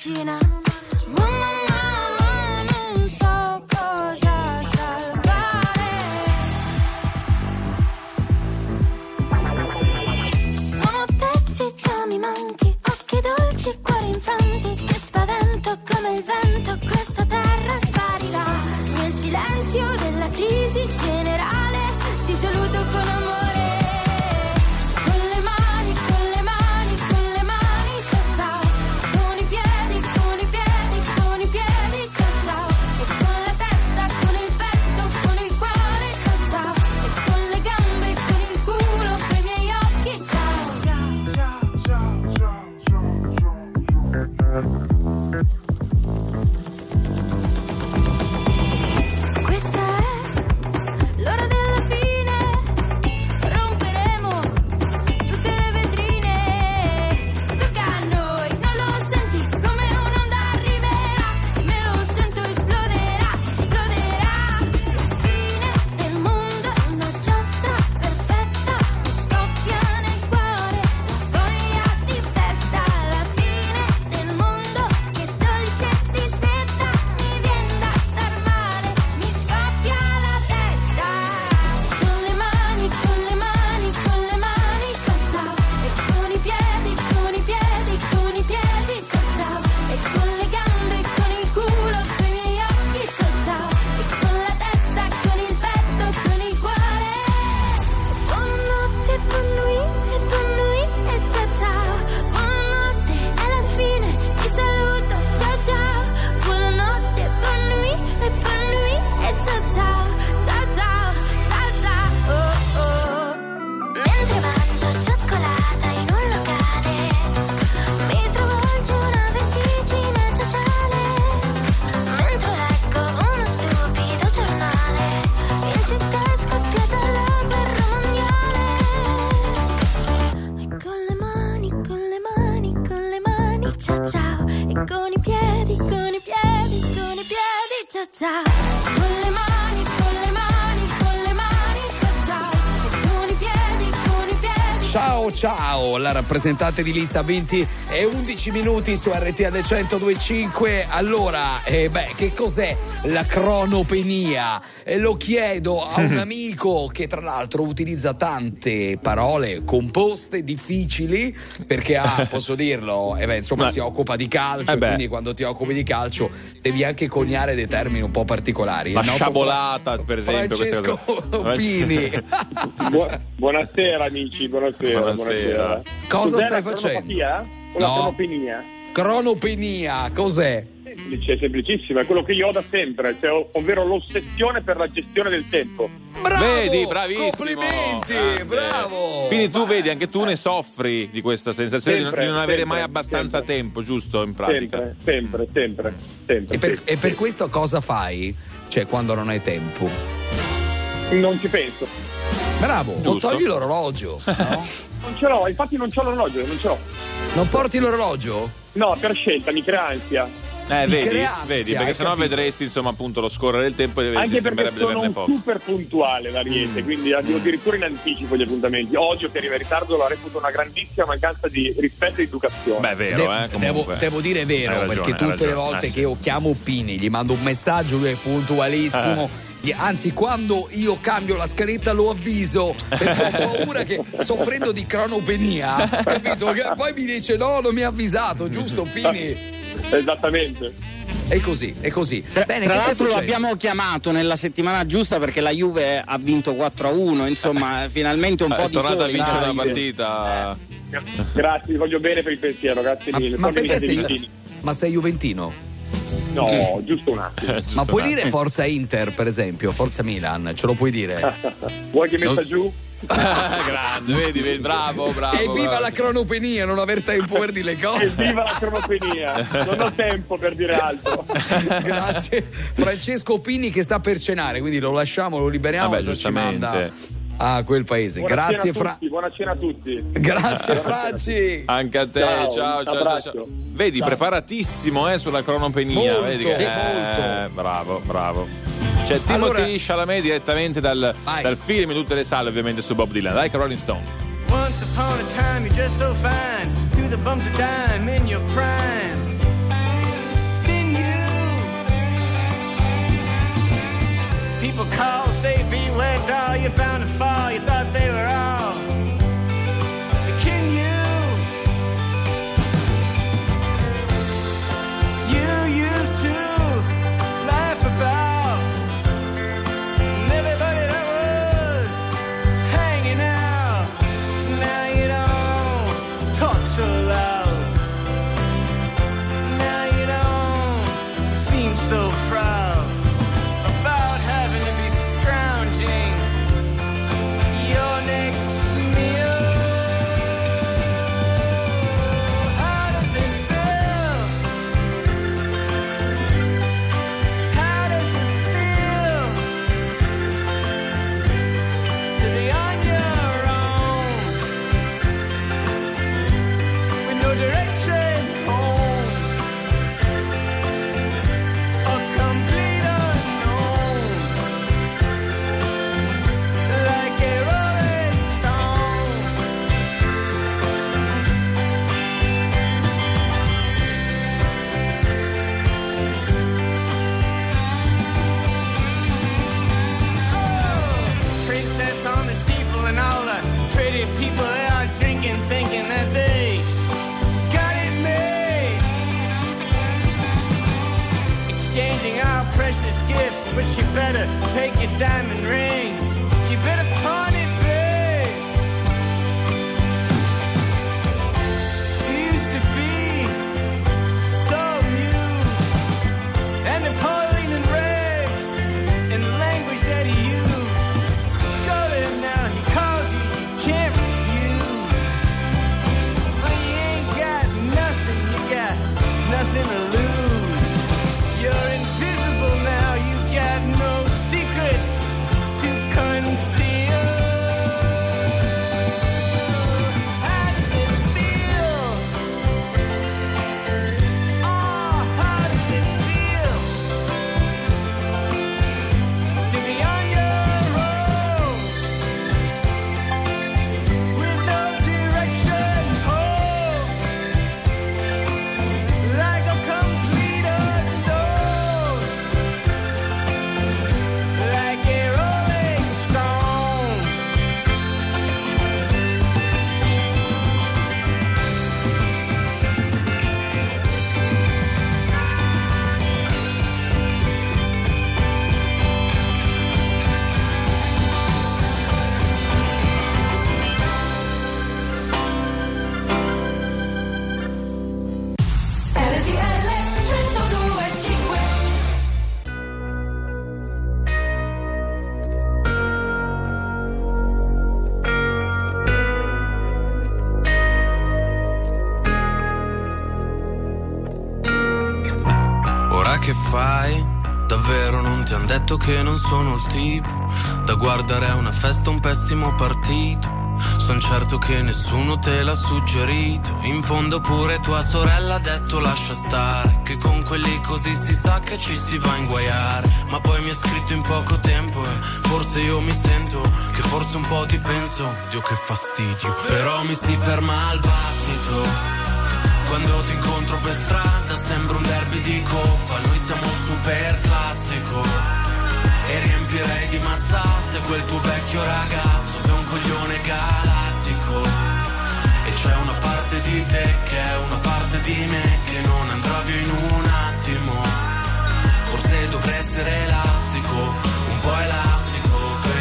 regina. Mamma, non so cosa salvare. Sono pezzi, già mi manchi, occhi dolci, cuori infranti, che spavento come il vento, questa terra sparirà. Nel silenzio della crisi generale ti saluto con amore. Questa è l'ora della fine, romperemo tutte le vetrine. Tocca a noi, non lo senti come un'onda arriverà, me lo sento, esploderà, esploderà. La fine del mondo è una giostra perfetta, mi scoppia nel cuore la voglia di festa. La fine del mondo che dolce e distetta, mi viene da star male, mi scoppia la testa. Con le mani, con le mani, con le mani, ciao ciao. E con i piedi, con i piedi, con i piedi, ciao ciao. E con le gambe, con il culo, con i miei occhi, ciao ciao. E con la testa, con il petto, con il cuore. Buonanotte, buon lui e ciao ciao. Buonanotte, è la fine, ti saluto, ciao ciao. Buonanotte, buon lui e ciao ciao. Ciao ciao, ciao ciao, oh oh. Mentre mangio cioccolata in un locale, mi travolge una vertigine sociale. Mentre leggo uno stupido giornale, in città è scoppiata la guerra mondiale. E con le mani, con le mani, con le mani, ciao ciao. E con i piedi, con i piedi, con i piedi, ciao ciao. Con le mani, con le mani, con le mani, ciao ciao. E con i piedi, con i piedi. Ciao ciao, la rappresentante di lista 20 e 11 minuti su RTL 102.5. Allora, che cos'è la cronopenia? Lo chiedo a un amico che tra l'altro utilizza tante parole composte, difficili, perché posso dirlo, si occupa di calcio, quindi quando ti occupi di calcio devi anche coniare dei termini un po' particolari. La sciabolata, per esempio. Francesco Pini. Buonasera amici, buonasera. Cosa Cos'è stai la facendo? cronopenia? Cronopenia, cos'è? Semplice, semplicissima, è quello che io ho da sempre, ovvero l'ossessione per la gestione del tempo. Bravo! Vedi, bravissimo! Complimenti, bravo! Quindi tu vedi, anche tu ne soffri di questa sensazione di non avere mai abbastanza tempo, giusto, in pratica? Sempre. E per questo cosa fai? Cioè, quando non hai tempo? Non ci penso. Bravo, non togli l'orologio, no? Non ce l'ho, infatti non c'ho l'orologio, non ce l'ho. Non porti l'orologio? No, per scelta, mi crea ansia. Vedi, perché sennò vedresti appunto lo scorrere del tempo e anche perché sono un poco. super puntuale l'Ariete, quindi arrivo addirittura in anticipo gli appuntamenti. Odio che arriva in ritardo, la reputo una grandissima mancanza di rispetto e educazione. Beh, è vero, devo dire vero, ragione, perché tutte le volte che io chiamo Pini, gli mando un messaggio, lui è puntualissimo. Anzi, quando io cambio la scaletta lo avviso, perché ho paura che, soffrendo di cronopenia, capito? Che poi mi dice no, non mi ha avvisato, giusto Pini? Esattamente. È così. Bene, tra l'altro lo abbiamo chiamato nella settimana giusta perché la Juve ha vinto 4-1, insomma, finalmente un po' di tornata sole. a vincere la partita. Grazie, vi voglio bene per il pensiero, grazie mille. Ma perché sei juventino? No, giusto un attimo. Ma puoi dire forza Inter, per esempio, forza Milan, ce lo puoi dire? Vuoi che metta giù? Grande, vedi, bravo. Evviva la cronopenia, non aver tempo per dire le cose. Evviva la cronopenia, non ho tempo per dire altro. Grazie. Francesco Pini che sta per cenare, quindi lo lasciamo, lo liberiamo e ci manda a quel paese. Grazie buona cena a tutti. Grazie Franci. Anche a te, ciao. Vedi, preparatissimo sulla cronopenia. Molto, vedi che bravo. C'è Timothy Chalamet direttamente dal film in tutte le sale, ovviamente, su Bob Dylan. Dai, Rolling Stone. Once upon a time you're just so fine, through the bumps of time in your prime. nice gifts, but you better take your diamond ring. You better pawn it, babe. You used to be so amused, and Napoleon and rags, and the language that he used. Go to him now, he calls you, you can't refuse. Well, you ain't got nothing, you got nothing to lose. You're invisible now, you got no secrets to conceal. How does it feel? Oh, how does it feel to be on your own with no direction home, like a complete unknown, like a rolling stone. Ora che fai? Davvero non ti han detto che non sono il tipo da guardare a una festa, un pessimo partito. Son certo che nessuno te l'ha suggerito. In fondo pure tua sorella ha detto lascia stare, che con quelli così si sa che ci si va a inguaiare. Ma poi mi ha scritto in poco tempo e forse io mi sento che forse un po' ti penso. Dio che fastidio. Però mi si ferma al battito quando ti incontro per strada, sembra un derby di coppa. Noi siamo super classico e riempirei di mazzate quel tuo vecchio ragazzo che è un coglione galattico. E c'è una parte di te che è una parte di me che non andrà via in un attimo. Forse dovrei essere elastico, un po' elastico,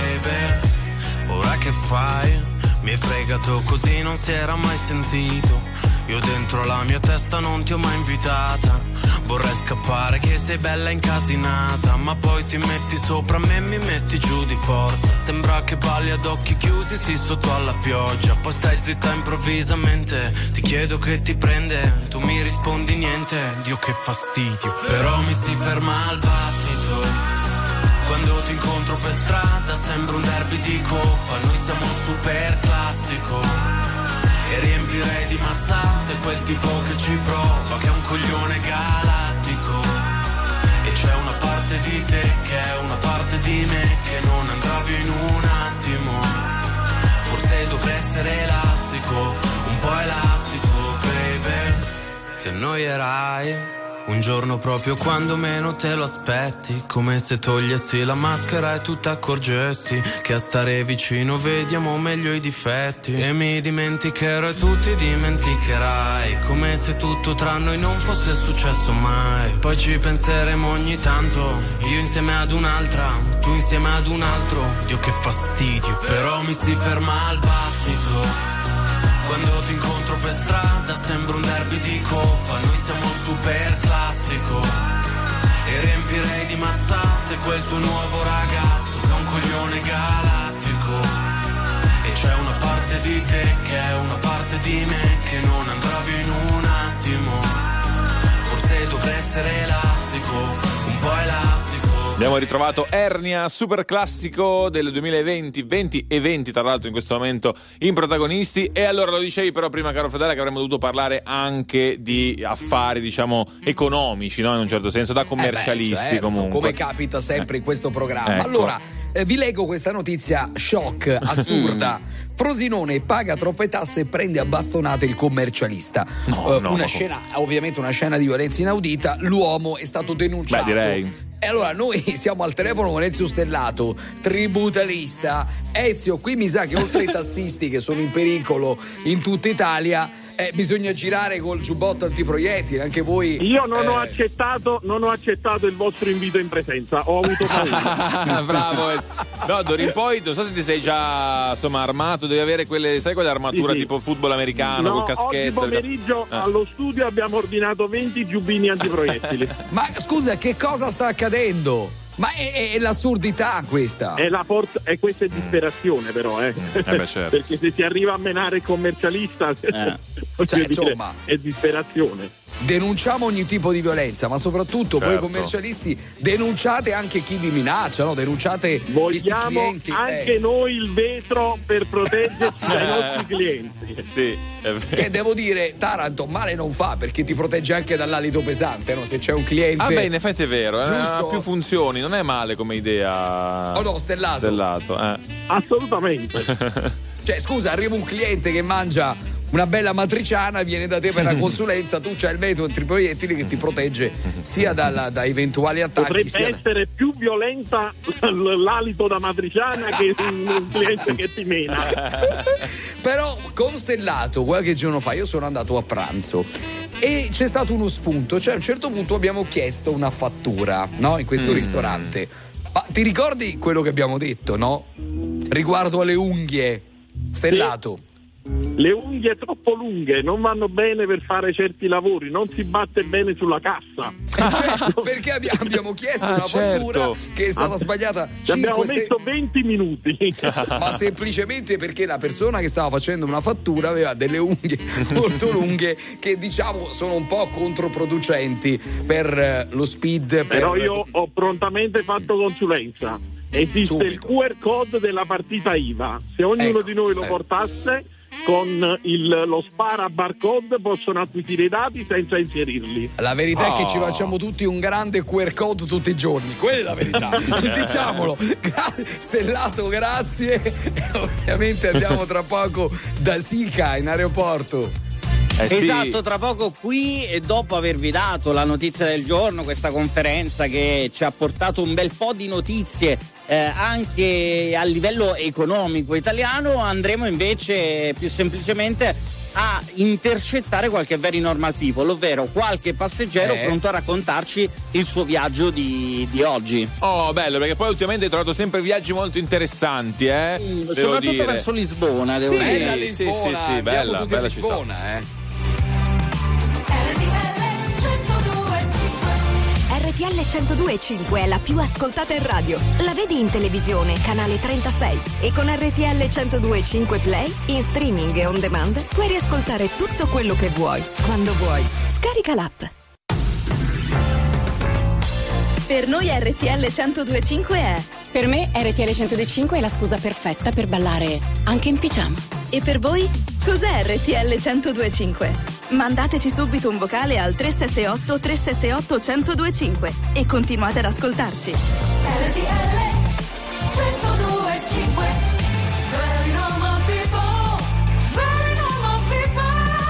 baby. Ora che fai? Mi hai fregato così, non si era mai sentito. Io dentro la mia testa non ti ho mai invitata. Vorrei scappare che sei bella incasinata, ma poi ti metti sopra me e mi metti giù di forza. Sembra che balli ad occhi chiusi, sì, sotto alla pioggia. Poi stai zitta improvvisamente, ti chiedo che ti prende, tu mi rispondi niente. Dio che fastidio. Però mi si ferma al battito quando ti incontro per strada, sembra un derby di coppa. Noi siamo un super classico e riempirei di mazzate quel tipo che ci prova, che è un coglione galattico. E c'è una parte di te che è una parte di me che non andrà via in un attimo. Forse dovrei essere elastico, un po' elastico, baby. Ti annoierai un giorno proprio quando meno te lo aspetti, come se togliessi la maschera e tu t'accorgessi che a stare vicino vediamo meglio i difetti. E mi dimenticherò e tu ti dimenticherai, come se tutto tra noi non fosse successo mai. Poi ci penseremo ogni tanto, io insieme ad un'altra, tu insieme ad un altro. Dio che fastidio. Però mi si ferma al battito quando ti incontro per strada, sembra un derby di coppa. Noi siamo un super classico e riempirei di mazzate quel tuo nuovo ragazzo che è un coglione galattico. E c'è una parte di te che è una parte di me che non andrà via in un attimo. Forse dovrei essere elastico, un po' elastico. Abbiamo ritrovato Ernia, super classico del 2020, 20 e 20 tra l'altro in questo momento in protagonisti. E allora lo dicevi però prima, caro Fedele, che avremmo dovuto parlare anche di affari, diciamo, economici, no? In un certo senso, da commercialisti, certo, comunque. come capita sempre in questo programma. Ecco. Allora, vi leggo questa notizia shock, assurda. Frosinone paga troppe tasse e prende a bastonate il commercialista. Scena, ovviamente una scena di violenza inaudita. L'uomo è stato denunciato. Beh, direi. E allora noi siamo al telefono con Ezio Stellato, tributalista. Ezio, qui mi sa che oltre ai tassisti che sono in pericolo in tutta Italia, bisogna girare col giubbotto antiproiettili, anche voi. Io non ho accettato il vostro invito in presenza, ho avuto paura. Bravo. No, d'ora in poi non so se ti sei già armato, devi avere quelle armatura tipo football americano, con caschetto. Oggi pomeriggio allo studio abbiamo ordinato 20 giubbini antiproiettili. Ma scusa, che cosa sta accadendo? Ma è l'assurdità questa. Questa è disperazione, però, certo. Perché se si arriva a menare il commercialista, insomma, è disperazione. Denunciamo ogni tipo di violenza, ma soprattutto voi commercialisti denunciate anche chi vi minaccia, no? Denunciate vogliamo clienti. Anche noi il vetro per proteggerci dai nostri clienti. Sì, è vero. Che devo dire, Taranto male non fa, perché ti protegge anche dall'alito pesante, no? Se c'è un cliente. In effetti è vero, ha più funzioni, non è male come idea. Oh no, stellato. Assolutamente. Cioè, scusa, arriva un cliente che mangia una bella matriciana, viene da te per la consulenza, tu c'hai il vetro antiproiettili che ti protegge sia da eventuali attacchi. Potrebbe essere più violenta l'alito da matriciana che un cliente che ti mena. Però con Stellato qualche giorno fa io sono andato a pranzo e c'è stato uno spunto, cioè a un certo punto abbiamo chiesto una fattura, no? In questo ristorante. Ma ti ricordi quello che abbiamo detto, no? Riguardo alle unghie, Stellato. Sì. Le unghie troppo lunghe non vanno bene per fare certi lavori, non si batte bene sulla cassa. Perché abbiamo chiesto una fattura che è stata sbagliata. Abbiamo messo 20 minuti. Ma semplicemente perché la persona che stava facendo una fattura aveva delle unghie molto lunghe che sono un po' controproducenti per lo speed. Però io ho prontamente fatto consulenza. Esiste il QR code della partita IVA. Se ognuno di noi lo portasse, con lo spara barcode possono acquisire i dati senza inserirli. La verità è che ci facciamo tutti un grande QR code tutti i giorni, quella è la verità. Diciamolo. Stellato, grazie. E ovviamente andiamo tra poco da Sica in aeroporto. Esatto, tra poco qui, e dopo avervi dato la notizia del giorno, questa conferenza che ci ha portato un bel po' di notizie anche a livello economico italiano, andremo invece più semplicemente a intercettare qualche very normal people, ovvero qualche passeggero pronto a raccontarci il suo viaggio di oggi. Oh, bello, perché poi ultimamente hai trovato sempre viaggi molto interessanti, soprattutto verso Lisbona, devo dire. Sì, bella città. RTL 102.5 è la più ascoltata in radio. La vedi in televisione, canale 36. E con RTL 102.5 Play, in streaming e on demand, puoi riascoltare tutto quello che vuoi, quando vuoi. Scarica l'app. Per noi RTL 102.5 è... Per me RTL 102.5 è la scusa perfetta per ballare anche in pigiama. E per voi? Cos'è RTL 102.5? Mandateci subito un vocale al 378 378 1025 e continuate ad ascoltarci. RTL 102.5. Very normal people, very normal people.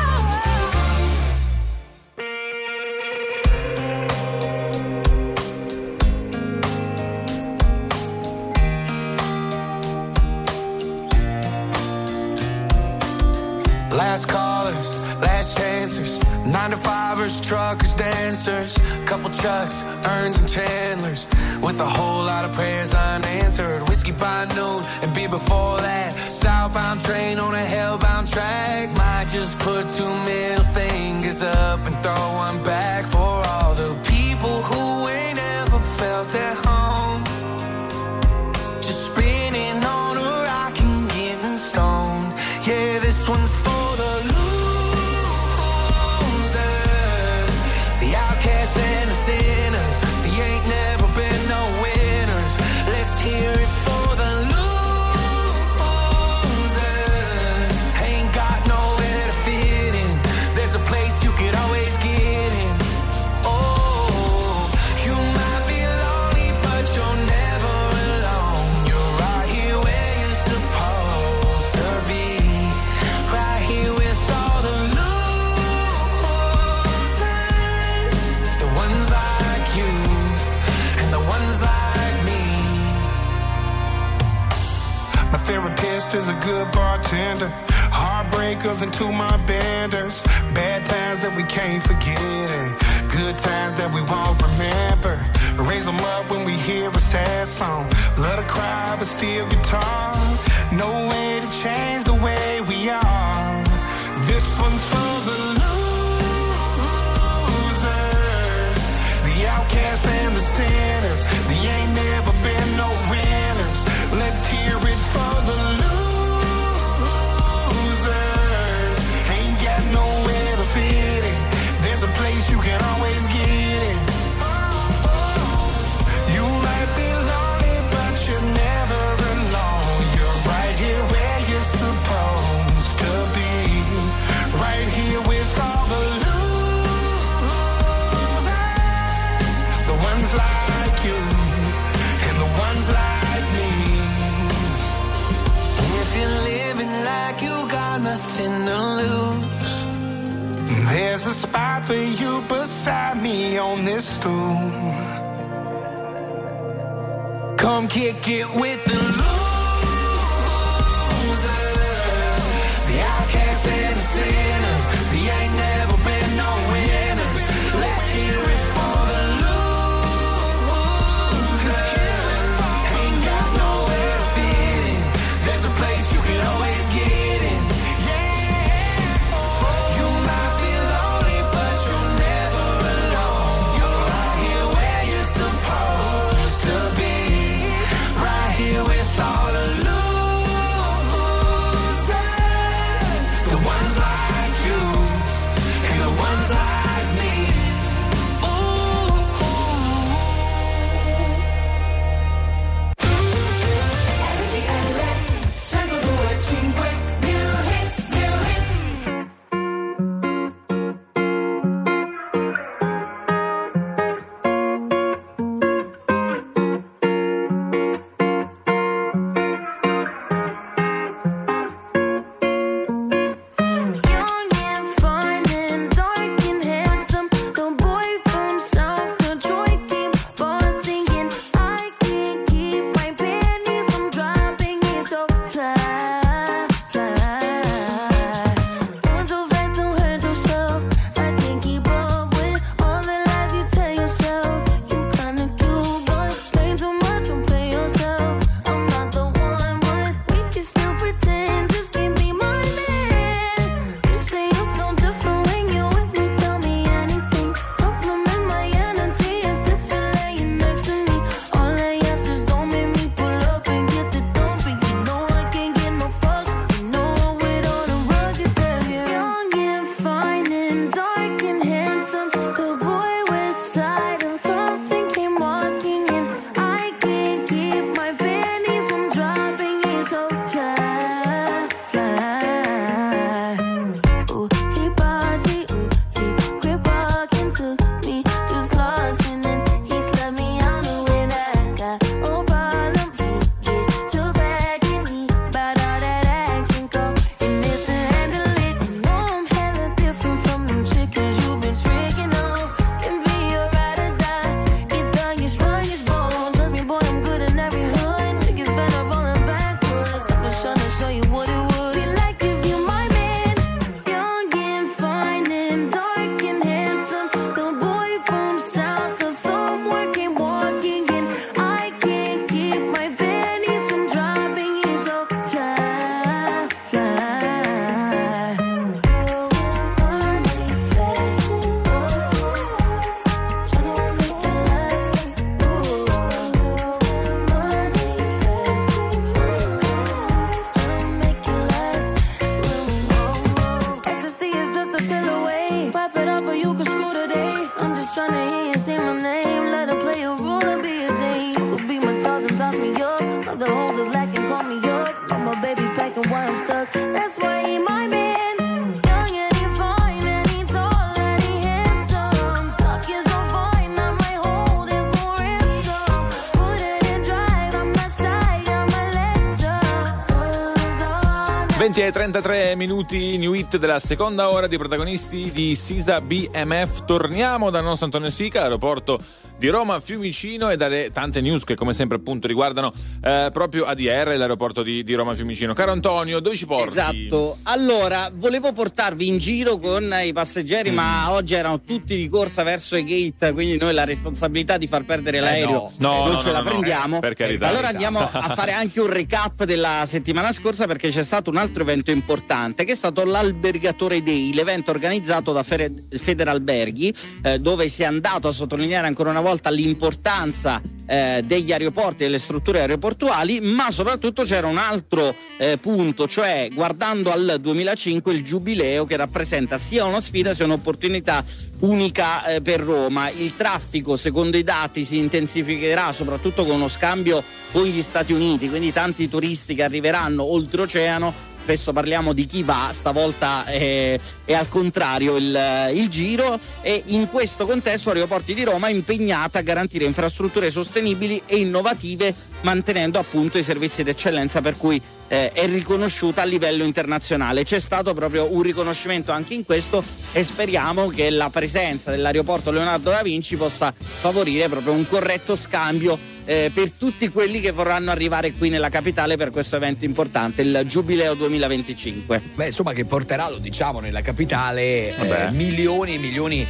Last callers, last chancers, 9-to-5ers, truckers, dancers, couple Chucks, Earns and Chandlers, with a whole lot of prayers unanswered. Whiskey by noon and beer before that. Southbound train on a hellbound track. Might just put 2 middle fingers up and throw one back for all the people who ain't ever felt at home. Just spinning on a rock and getting stoned. Yeah, this one's for sinners, they ain't never been no winners. Let's hear it for the losers. Ain't got nowhere to fit in. There's a place you could always get in. Oh, you might be lonely, but you're never alone. You're right here where you're supposed to be. Right here with all the therapist is a good bartender. Hard heartbreakers and to my benders. Bad times that we can't forget, good times that we won't remember. Raise them up when we hear a sad song. Let her cry but still guitar. No way to change the way we are. This one's for the losers, the outcasts and the sinners. They ain't never been no winners. Let's hear it for the losers. Ain't got nowhere to fit in. There's a place you can always get in. You might be lonely, but you're never alone. You're right here where you're supposed to be. Right here with all the losers, the ones like you and the ones like me. If you're living like you got nothing to lose, there's a spot for you beside me on this stool. come kick it with the losers, the outcasts and the sinners. They ain't never been no winners. Let's hear it for the losers. Ain't got nowhere to fit in. There's a place you can always get in. You might be lonely, but you're never alone. You're right here where you're supposed to be. Right here with all 20:33 minuti, new hit della seconda ora di protagonisti di Sisa BMF. Torniamo dal nostro Antonio Sica, aeroporto di Roma Fiumicino, e dalle tante news che come sempre appunto riguardano proprio ADR, l'aeroporto di Roma Fiumicino. Caro Antonio, dove ci porti? Esatto, allora volevo portarvi in giro con i passeggeri, ma oggi erano tutti di corsa verso i gate, quindi noi la responsabilità di far perdere l'aereo non ce la prendiamo. Per carità. Allora andiamo a fare anche un recap della settimana scorsa, perché c'è stato un altro evento importante che è stato l'Albergatore Day, l'evento organizzato da Federalberghi, dove si è andato a sottolineare ancora una volta l'importanza degli aeroporti e delle strutture aeroportuali, ma soprattutto c'era un altro punto, cioè guardando al 2005, il giubileo, che rappresenta sia una sfida sia un'opportunità unica per Roma. Il traffico, secondo i dati, si intensificherà soprattutto con uno scambio con gli Stati Uniti, quindi tanti turisti che arriveranno oltreoceano. Spesso parliamo di chi va, stavolta è al contrario il giro, e in questo contesto Aeroporti di Roma è impegnata a garantire infrastrutture sostenibili e innovative, mantenendo appunto i servizi d'eccellenza per cui è riconosciuta a livello internazionale. C'è stato proprio un riconoscimento anche in questo, e speriamo che la presenza dell'aeroporto Leonardo da Vinci possa favorire proprio un corretto scambio per tutti quelli che vorranno arrivare qui nella capitale per questo evento importante, il Giubileo 2025. Beh, insomma, che porterà, lo diciamo, nella capitale milioni e milioni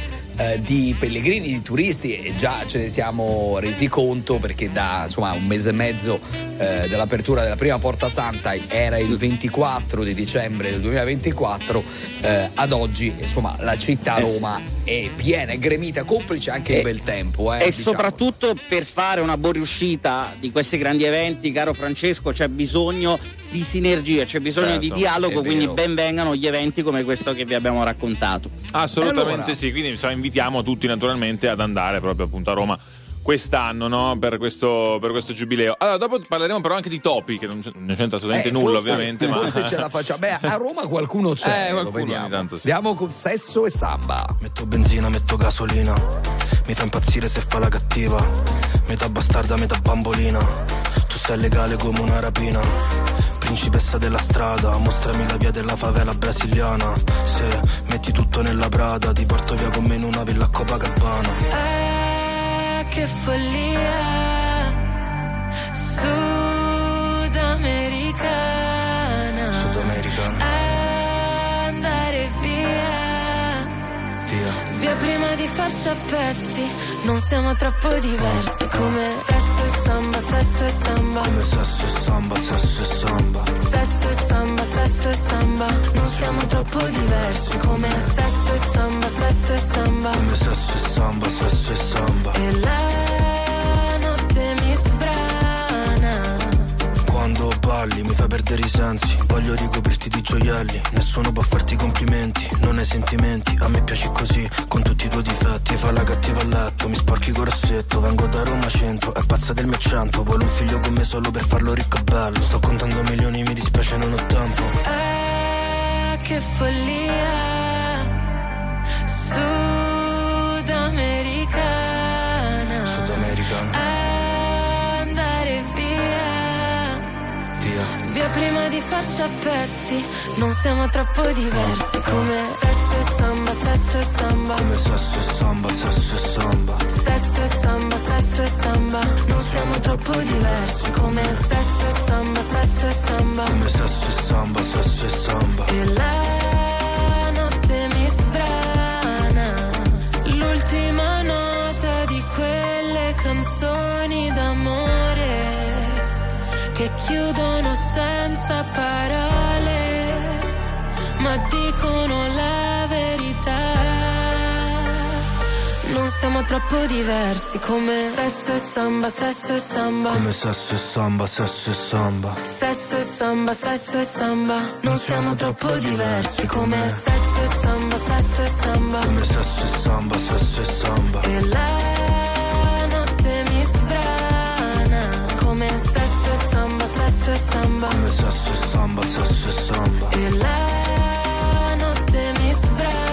di pellegrini, di turisti, e già ce ne siamo resi conto, perché da un mese e mezzo dell'apertura della prima Porta Santa, era il 24 di dicembre del 2024, ad oggi insomma la città Roma è piena, è gremita, complice anche il bel tempo. E soprattutto per fare una buona riuscita di questi grandi eventi, caro Francesco, c'è bisogno di sinergia, c'è bisogno di dialogo, quindi ben vengano gli eventi come questo che vi abbiamo raccontato. Assolutamente sì, quindi invitiamo tutti naturalmente ad andare proprio appunto a Roma quest'anno, no? Per questo giubileo. Allora, dopo parleremo però anche di topi, che non c'entra assolutamente nulla, ovviamente. Forse ce la facciamo. Beh, a Roma qualcuno c'è. Qualcuno vediamo. ogni tanto, sì. Andiamo con Sesso e Samba. Metto benzina, metto gasolina, mi fa impazzire se fa la cattiva, metà bastarda, metà bambolina, tu sei legale come una rapina, principessa della strada, mostrami la via della favela brasiliana, se metti tutto nella Prada, ti porto via con me in una villa a Copacabana. Che follia sudamericana, andare via prima di farci a pezzi, non siamo troppo diversi, come sesso e samba, sesso e samba, come sesso e samba, sesso e samba, sesso e samba, sesso e samba, non siamo troppo diversi, come sesso e samba, sesso e samba, come sesso e samba, sesso e samba, e la notte mi sbrana. Quando balli mi fai perdere i sensi, voglio ricoprirti di gioielli, nessuno può farti complimenti, non hai sentimenti, a me piaci così, con tutti i tuoi difetti, fa la cattiva a letto, mi sporchi il rossetto, vengo da Roma centro, è pazza del meccento, vuole un figlio con me solo per farlo ricco e bello, sto contando milioni, mi dispiace non ho tempo. Che follia sudamericana, andare via prima di farci a pezzi, non siamo troppo diversi, come sesso e samba, sesso e samba, come sesso e samba, sesso e samba, sesso e samba, sesso e samba, non siamo troppo diversi, come sesso e samba, sesso e samba, come sesso e samba, sesso e samba, e la notte mi sbrana, l'ultima nota di quelle canzoni d'amore che chiudono senza parole, ma dicono la verità. Non siamo troppo diversi, come sesso e samba, sesso e samba, come sesso e samba, sesso e samba, sesso e samba, sesso e samba. Non siamo troppo diversi, come sesso e samba, sesso e samba, come sesso e samba, sesso e samba, e la notte mi sbrana, come sesso e samba, sesso e samba, come sesso e samba, sesso e samba, e la notte mi sbrana.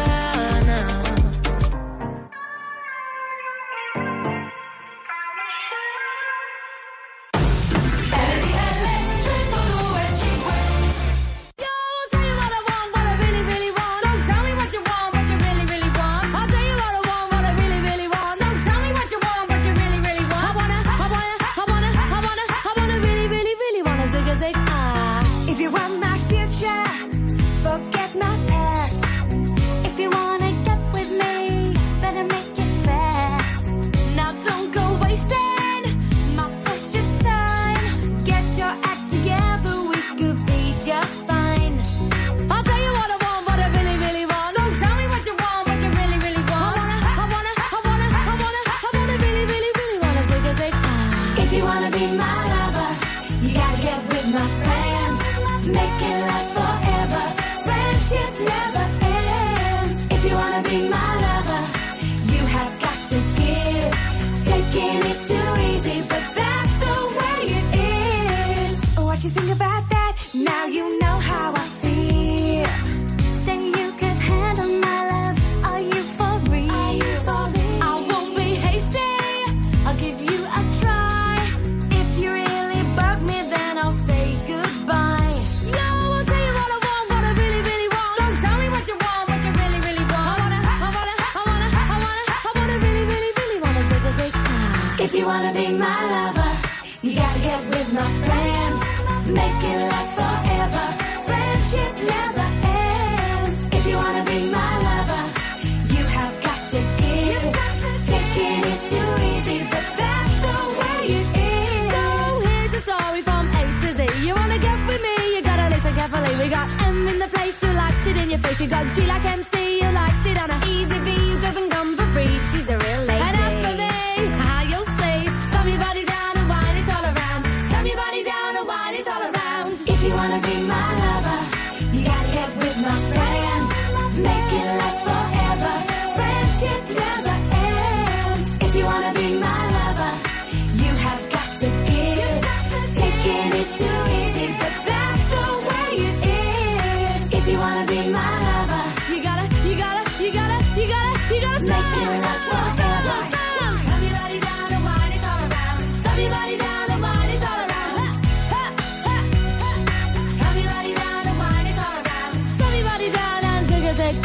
If you wanna be my lover, you gotta get with my friends. Make it last forever. Friendship never ends. If you wanna be my lover, you have got to give. Taking is too easy, but that's the way it is. What you think about that? Now you know how I feel. Say you could handle my love. Are you for real? I won't be hasty. I'll give you a try. If you really bug me, then I'll say goodbye. Yo, I'll tell you what I want, what I really, really want. So tell me what you want, what you really, really want. I wanna really, really, really wanna say. If you wanna be my lover, you gotta get with my friends. Make it last forever. Friendship never ends. If you wanna be my lover, you have got to give. Taking is too easy, but that's the way it is. So here's the story from A to Z. You wanna get with me, you gotta listen carefully. We got M in the place who likes it in your face. You got G like MC, who likes it on a easy V, who doesn't come for free. She's a real lady. And as for me, how you'll say, stop your body down and wine it all around. Stop your body down and wine it all around. If you wanna be my lover, you gotta get with my friends. Make it last forever. Friendship never ends. If you wanna be my lover, you have got to give. Taking is too easy, but that's the way it is. If you wanna be my lover, you gotta make it last forever. Stop your body down and wine it all around. Stop your body down and wine it all around. Stop your body down and wine it all around. Stop your body down and take a sec.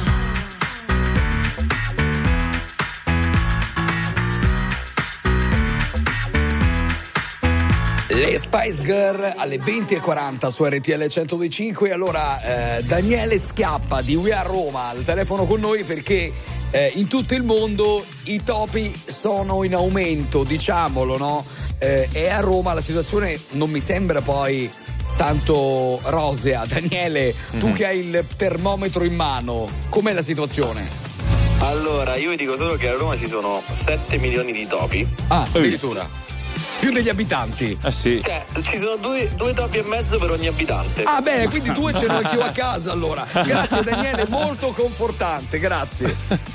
Le Spice Girl alle 20:40 su RTL 102.5. Allora Daniele Schiappa di We Are Roma al telefono con noi perché in tutto il mondo i topi sono in aumento, diciamolo, no? E a Roma la situazione non mi sembra poi tanto rosea. Daniele, tu che hai il termometro in mano, com'è la situazione? Allora, io vi dico solo che a Roma ci sono 7 milioni di topi. Ah, addirittura. Più degli abitanti. Sì. Cioè, ci sono due topi e mezzo per ogni abitante. Ah, bene, quindi 2 ce l'ho anch'io a casa allora. Grazie Daniele, molto confortante, grazie.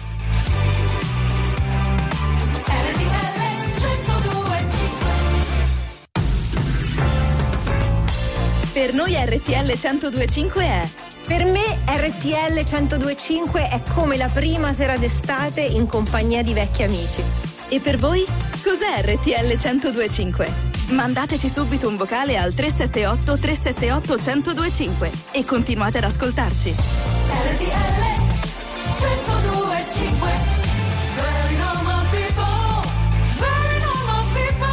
Per noi RTL 102.5 è... Per me RTL 102.5 è come la prima sera d'estate in compagnia di vecchi amici. E per voi? Cos'è RTL 102.5? Mandateci subito un vocale al 378 378 1025 e continuate ad ascoltarci. RTL 102.5. Very normal people. Very normal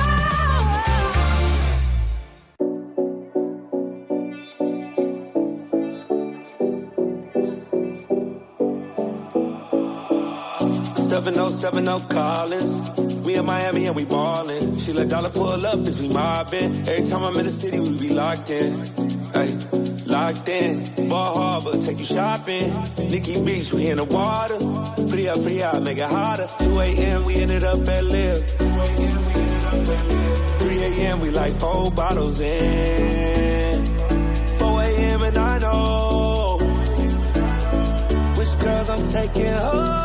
people. 7070 Collins. We in Miami and we ballin'. She let dollar pull up as we mobbin'. Every time I'm in the city, we be locked in. Ay, locked in. Ball Harbor, take you shopping. Nikki Beach, we in the water. Free up, make it hotter. 2 a.m. we ended up at Live. 3 a.m. we like 4 bottles in. 4 a.m. and I know which girls I'm taking home.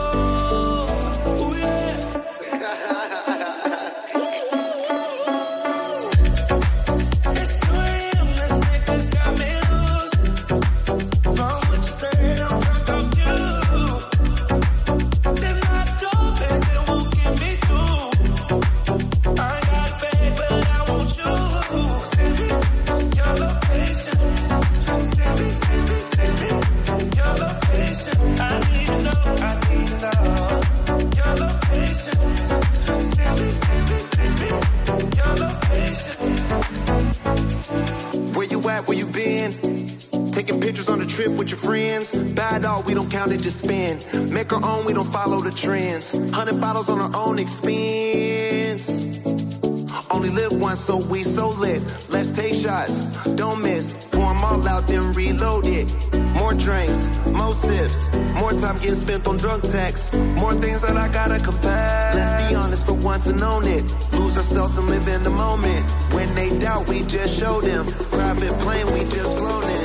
We don't count it, just spend. Make our own, we don't follow the trends. 100 bottles on our own expense. Only live once, so we so lit. Let's take shots, don't miss. Pour them all out, then reload it. more drinks, more sips, more time getting spent on drunk texts, more things that I gotta confess. Let's be honest for once and own it. Lose ourselves and live in the moment. When they doubt, we just show them. Private plane, we just flown in.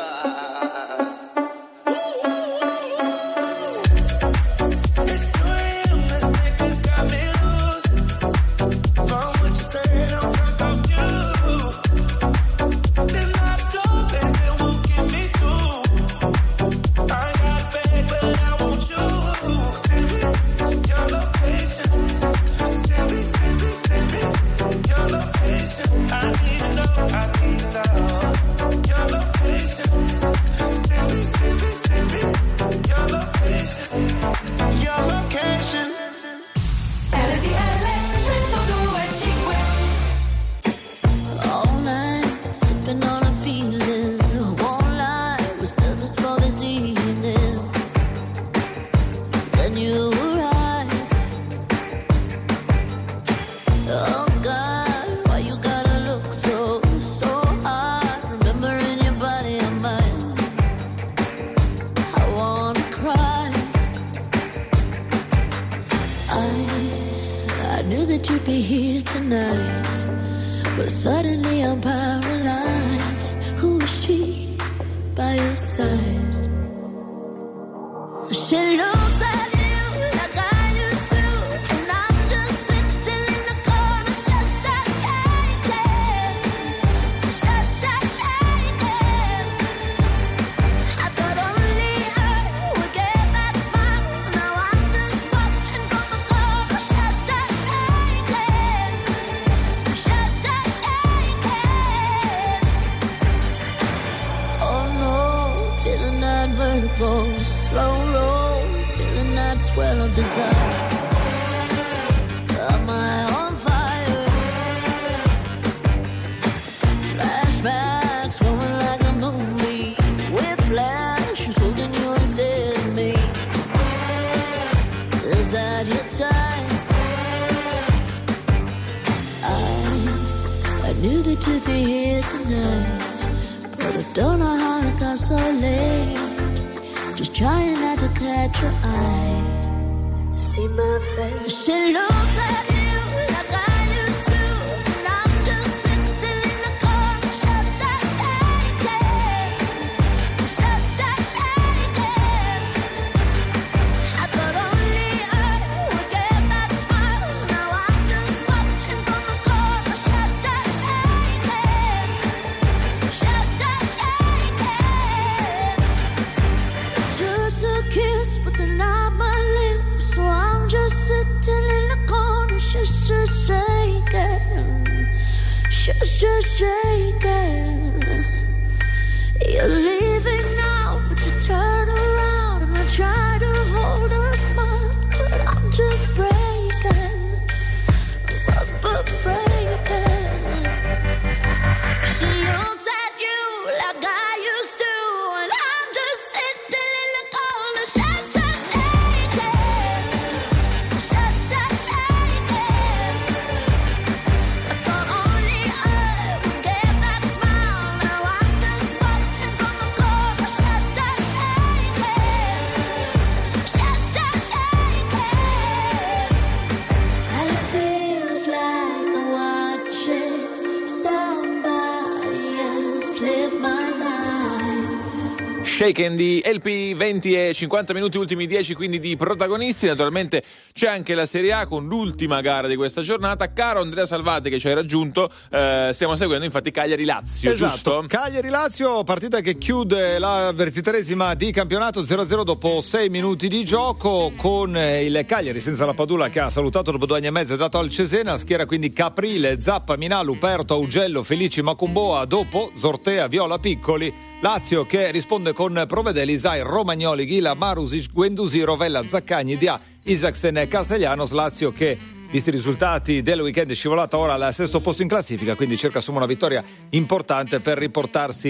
Shaken di LP, 20 e 50 minuti, ultimi 10 quindi di protagonisti. Naturalmente c'è anche la Serie A con l'ultima gara di questa giornata. Caro Andrea Salvati che ci hai raggiunto, stiamo seguendo infatti Cagliari-Lazio, esatto, giusto? Cagliari-Lazio, partita che chiude la 23esima di campionato, 0-0 dopo 6 minuti di gioco, con il Cagliari senza la Padula che ha salutato dopo 2 anni e mezzo e dato al Cesena. Schiera quindi Caprile, Zappa, Minà, Luperto, Augello, Felici, Macumboa, dopo Zortea, Viola, Piccoli. Lazio che risponde con Provedeli, Zai, Romagnoli, Ghila, Marusic, Guendouzi, Rovella, Zaccagni, Dia, Isaacsen e Castellanos. Lazio che, visti i risultati del weekend, è scivolata ora al 6° posto in classifica, quindi cerca insomma una vittoria importante per riportarsi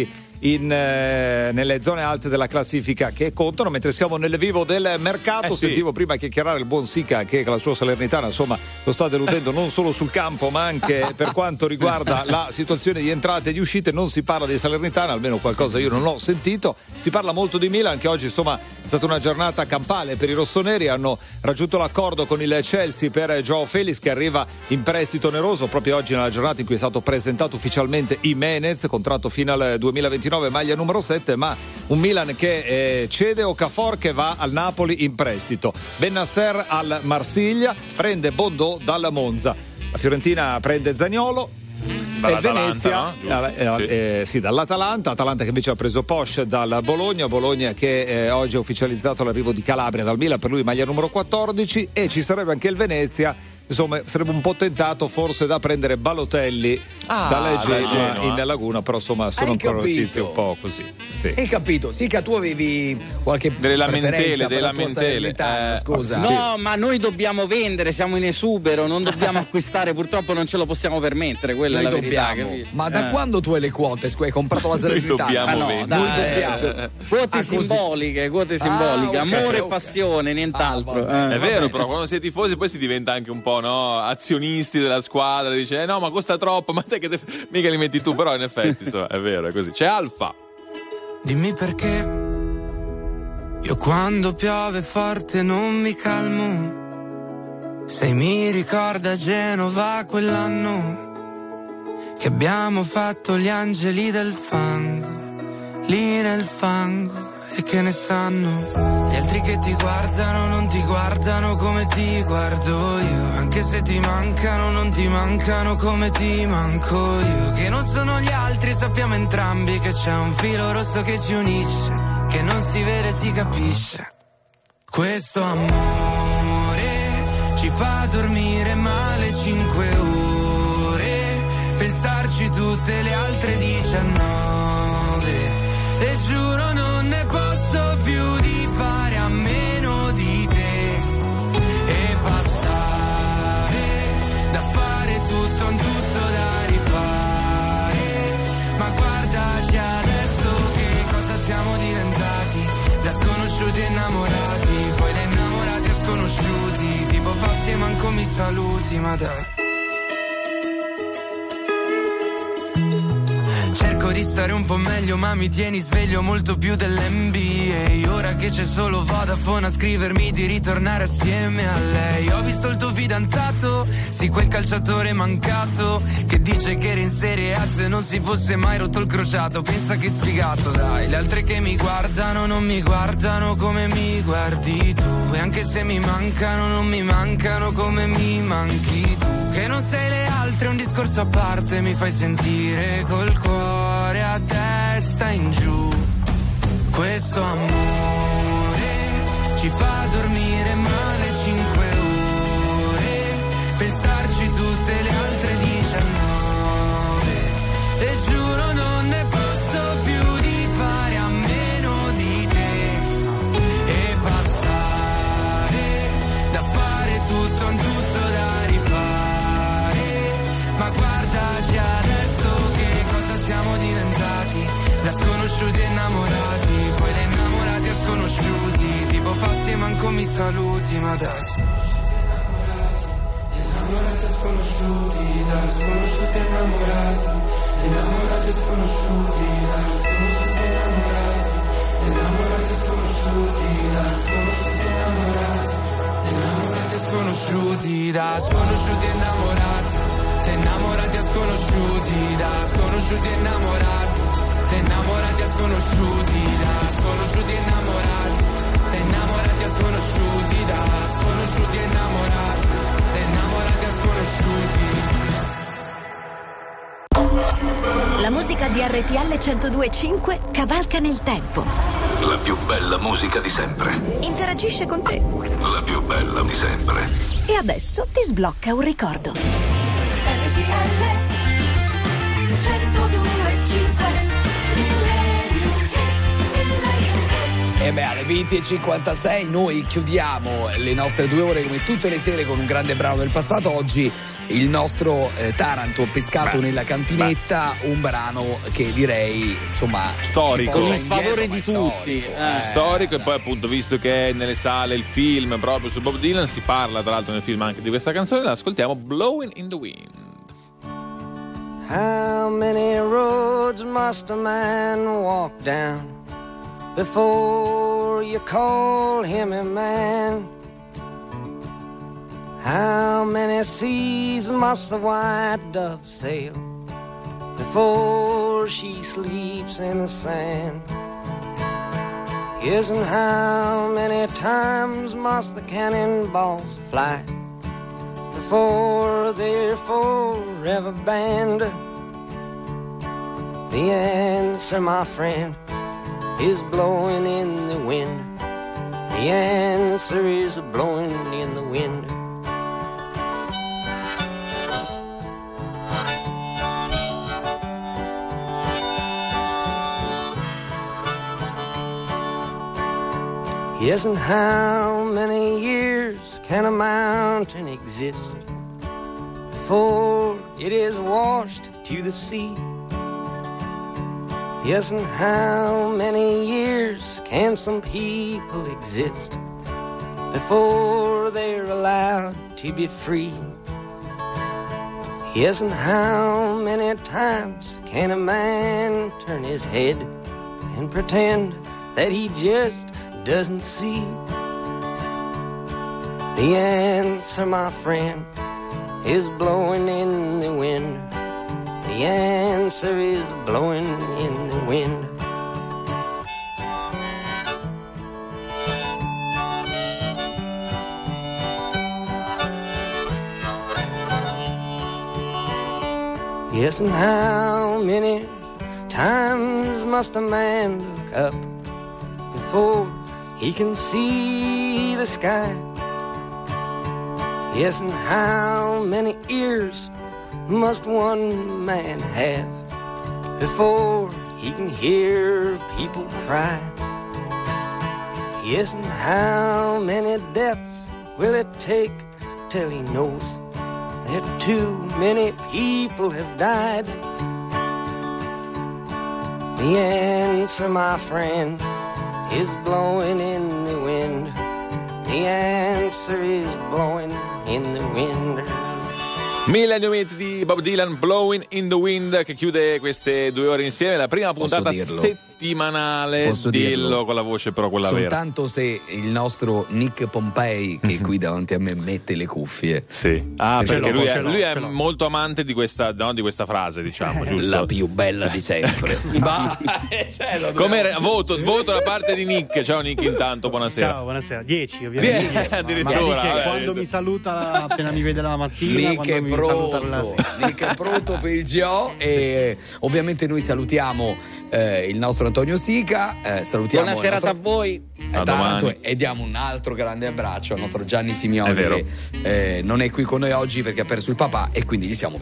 nelle zone alte della classifica che contano, mentre siamo nel vivo del mercato. Sentivo prima chiacchierare il buon Sica che la sua Salernitana insomma lo sta deludendo non solo sul campo ma anche per quanto riguarda la situazione di entrate e di uscite. Non si parla di Salernitana, almeno qualcosa io non ho sentito. Si parla molto di Milan, che oggi insomma è stata una giornata campale per i rossoneri. Hanno raggiunto l'accordo con il Chelsea per João Félix, che arriva in prestito oneroso proprio oggi, nella giornata in cui è stato presentato ufficialmente Jiménez, contratto fino al 2029, maglia numero 7, ma un Milan che cede Okafor, che va al Napoli in prestito, Bennacer al Marsiglia, prende Bondò dal Monza, la Fiorentina prende Zaniolo e Venezia, no? Sì, dall'Atalanta. Atalanta che invece ha preso Posch dal Bologna che oggi ha ufficializzato l'arrivo di Calabria dal Milan, per lui maglia numero 14, e ci sarebbe anche il Venezia. Insomma, sarebbe un po' tentato forse da prendere Balotelli dalla Genoa in Laguna, però insomma sono ancora notizie un po' così. Sì. Hai capito? Sica, tu avevi qualche delle lamentele, scusa. No, ma noi dobbiamo vendere, siamo in esubero, non dobbiamo acquistare, purtroppo non ce lo possiamo permettere, quella noi è la verità, capisci? Ma da quando tu hai le quote? Hai comprato la Salernitana? Noi dobbiamo quote simboliche, okay, amore e passione, nient'altro. È vero, però quando si è tifosi poi si diventa anche un po', no, azionisti della squadra, dice no, ma costa troppo, ma te che mica li metti tu, però in effetti insomma, è vero, è così. C'è Alfa. Dimmi perché io quando piove forte non mi calmo, se mi ricorda Genova quell'anno che abbiamo fatto gli angeli del fango, lì nel fango. E che ne sanno gli altri che ti guardano, non ti guardano come ti guardo io, anche se ti mancano non ti mancano come ti manco io, che non sono gli altri, sappiamo entrambi che c'è un filo rosso che ci unisce, che non si vede, si capisce. Questo amore ci fa dormire male 5 ore, pensarci tutte le altre 19, e giuro non ne posso più di fare a meno di te e passare da fare tutto un tutto da rifare, ma guardaci adesso che cosa siamo diventati, da sconosciuti innamorati, poi da innamorati a sconosciuti, tipo passi e manco mi saluti, ma dai. Cerco di stare un po' meglio ma mi tieni sveglio molto più dell'NBA, ora che c'è solo Vodafone a scrivermi di ritornare assieme a lei. Ho visto il tuo fidanzato, sì, quel calciatore mancato che dice che era in Serie A se non si fosse mai rotto il crociato. Pensa che sfigato, dai, le altre che mi guardano non mi guardano come mi guardi tu, e anche se mi mancano non mi mancano come mi manchi tu, che non sei le altre, un discorso a parte, mi fai sentire col cuore a testa in giù. Questo amore ci fa dormire male 5 ore, pensarci tutte le altre 19, e giuro non ne posso più di fare a meno di te e passare da fare tutto un tutto da rifare, ma guardaci adesso che cosa siamo diventati, da sconosciuti e innamorati, poi da innamorati a sconosciuti, tipo passi e manco mi saluti, ma dai. Innamorati e sconosciuti, da sconosciuti e innamorati, innamorati e sconosciuti, da sconosciuti e innamorati, innamorati e sconosciuti, da sconosciuti e innamorati, innamorati e sconosciuti, da sconosciuti e innamorati, innamorati e sconosciuti, da sconosciuti e innamorati, innamorati e sconosciuti, da sconosciuti e innamorati, innamorati e sconosciuti, da sconosciuti e innamorati, innamorati e sconosciuti. La musica di RTL 102.5 cavalca nel tempo. La più bella musica di sempre. Interagisce con te. La più bella di sempre. E adesso ti sblocca un ricordo. RTL 102.5. E alle 20:56 noi chiudiamo le nostre 2 ore come tutte le sere con un grande brano del passato. Oggi il nostro Taranto pescato nella cantinetta, un brano che direi insomma storico, con il favore di tutti, storico. E poi appunto, visto che è nelle sale il film proprio su Bob Dylan, si parla tra l'altro nel film anche di questa canzone, la ascoltiamo, Blowing in the Wind. How many roads must a man walk down before you call him a man? How many seas must the white dove sail before she sleeps in the sand? Yes, and how many times must the cannonballs fly before they're forever banned? The answer, my friend, is blowing in the wind. The answer is blowing in the wind. Yes, and how many years can a mountain exist before it is washed to the sea? Yes, and how many years can some people exist before they're allowed to be free? Yes, and how many times can a man turn his head and pretend that he just doesn't see? The answer, my friend, is blowing in the wind. The answer is blowing in the wind. Yes, and how many times must a man look up before he can see the sky? Yes, and how many ears must one man have before he can hear people cry? Yes, and how many deaths will it take till he knows that too many people have died? The answer, my friend, is blowing in the wind. The answer is blowing in the wind. Millennium Hit di Bob Dylan, Blowing in the Wind, che chiude queste 2 ore insieme, la prima puntata settimanale. Posso dirlo dirlo con la voce però quella vera. Soltanto se il nostro Nick Pompei, che è qui davanti a me, mette le cuffie. Sì. Perché lui è molto amante di questa, no, di questa frase, diciamo, giusto? La più bella di sempre. Come voto da parte di Nick. Ciao Nick, intanto, buonasera. Ciao, buonasera. 10 ovviamente. Addirittura. Quando mi saluta appena mi vede la mattina, Nick è pronto per il GO. E ovviamente noi salutiamo il nostro Antonio Sica, salutiamo buona serata a voi, e diamo un altro grande abbraccio al nostro Gianni Simioni, che non è qui con noi oggi perché ha perso il papà e quindi gli siamo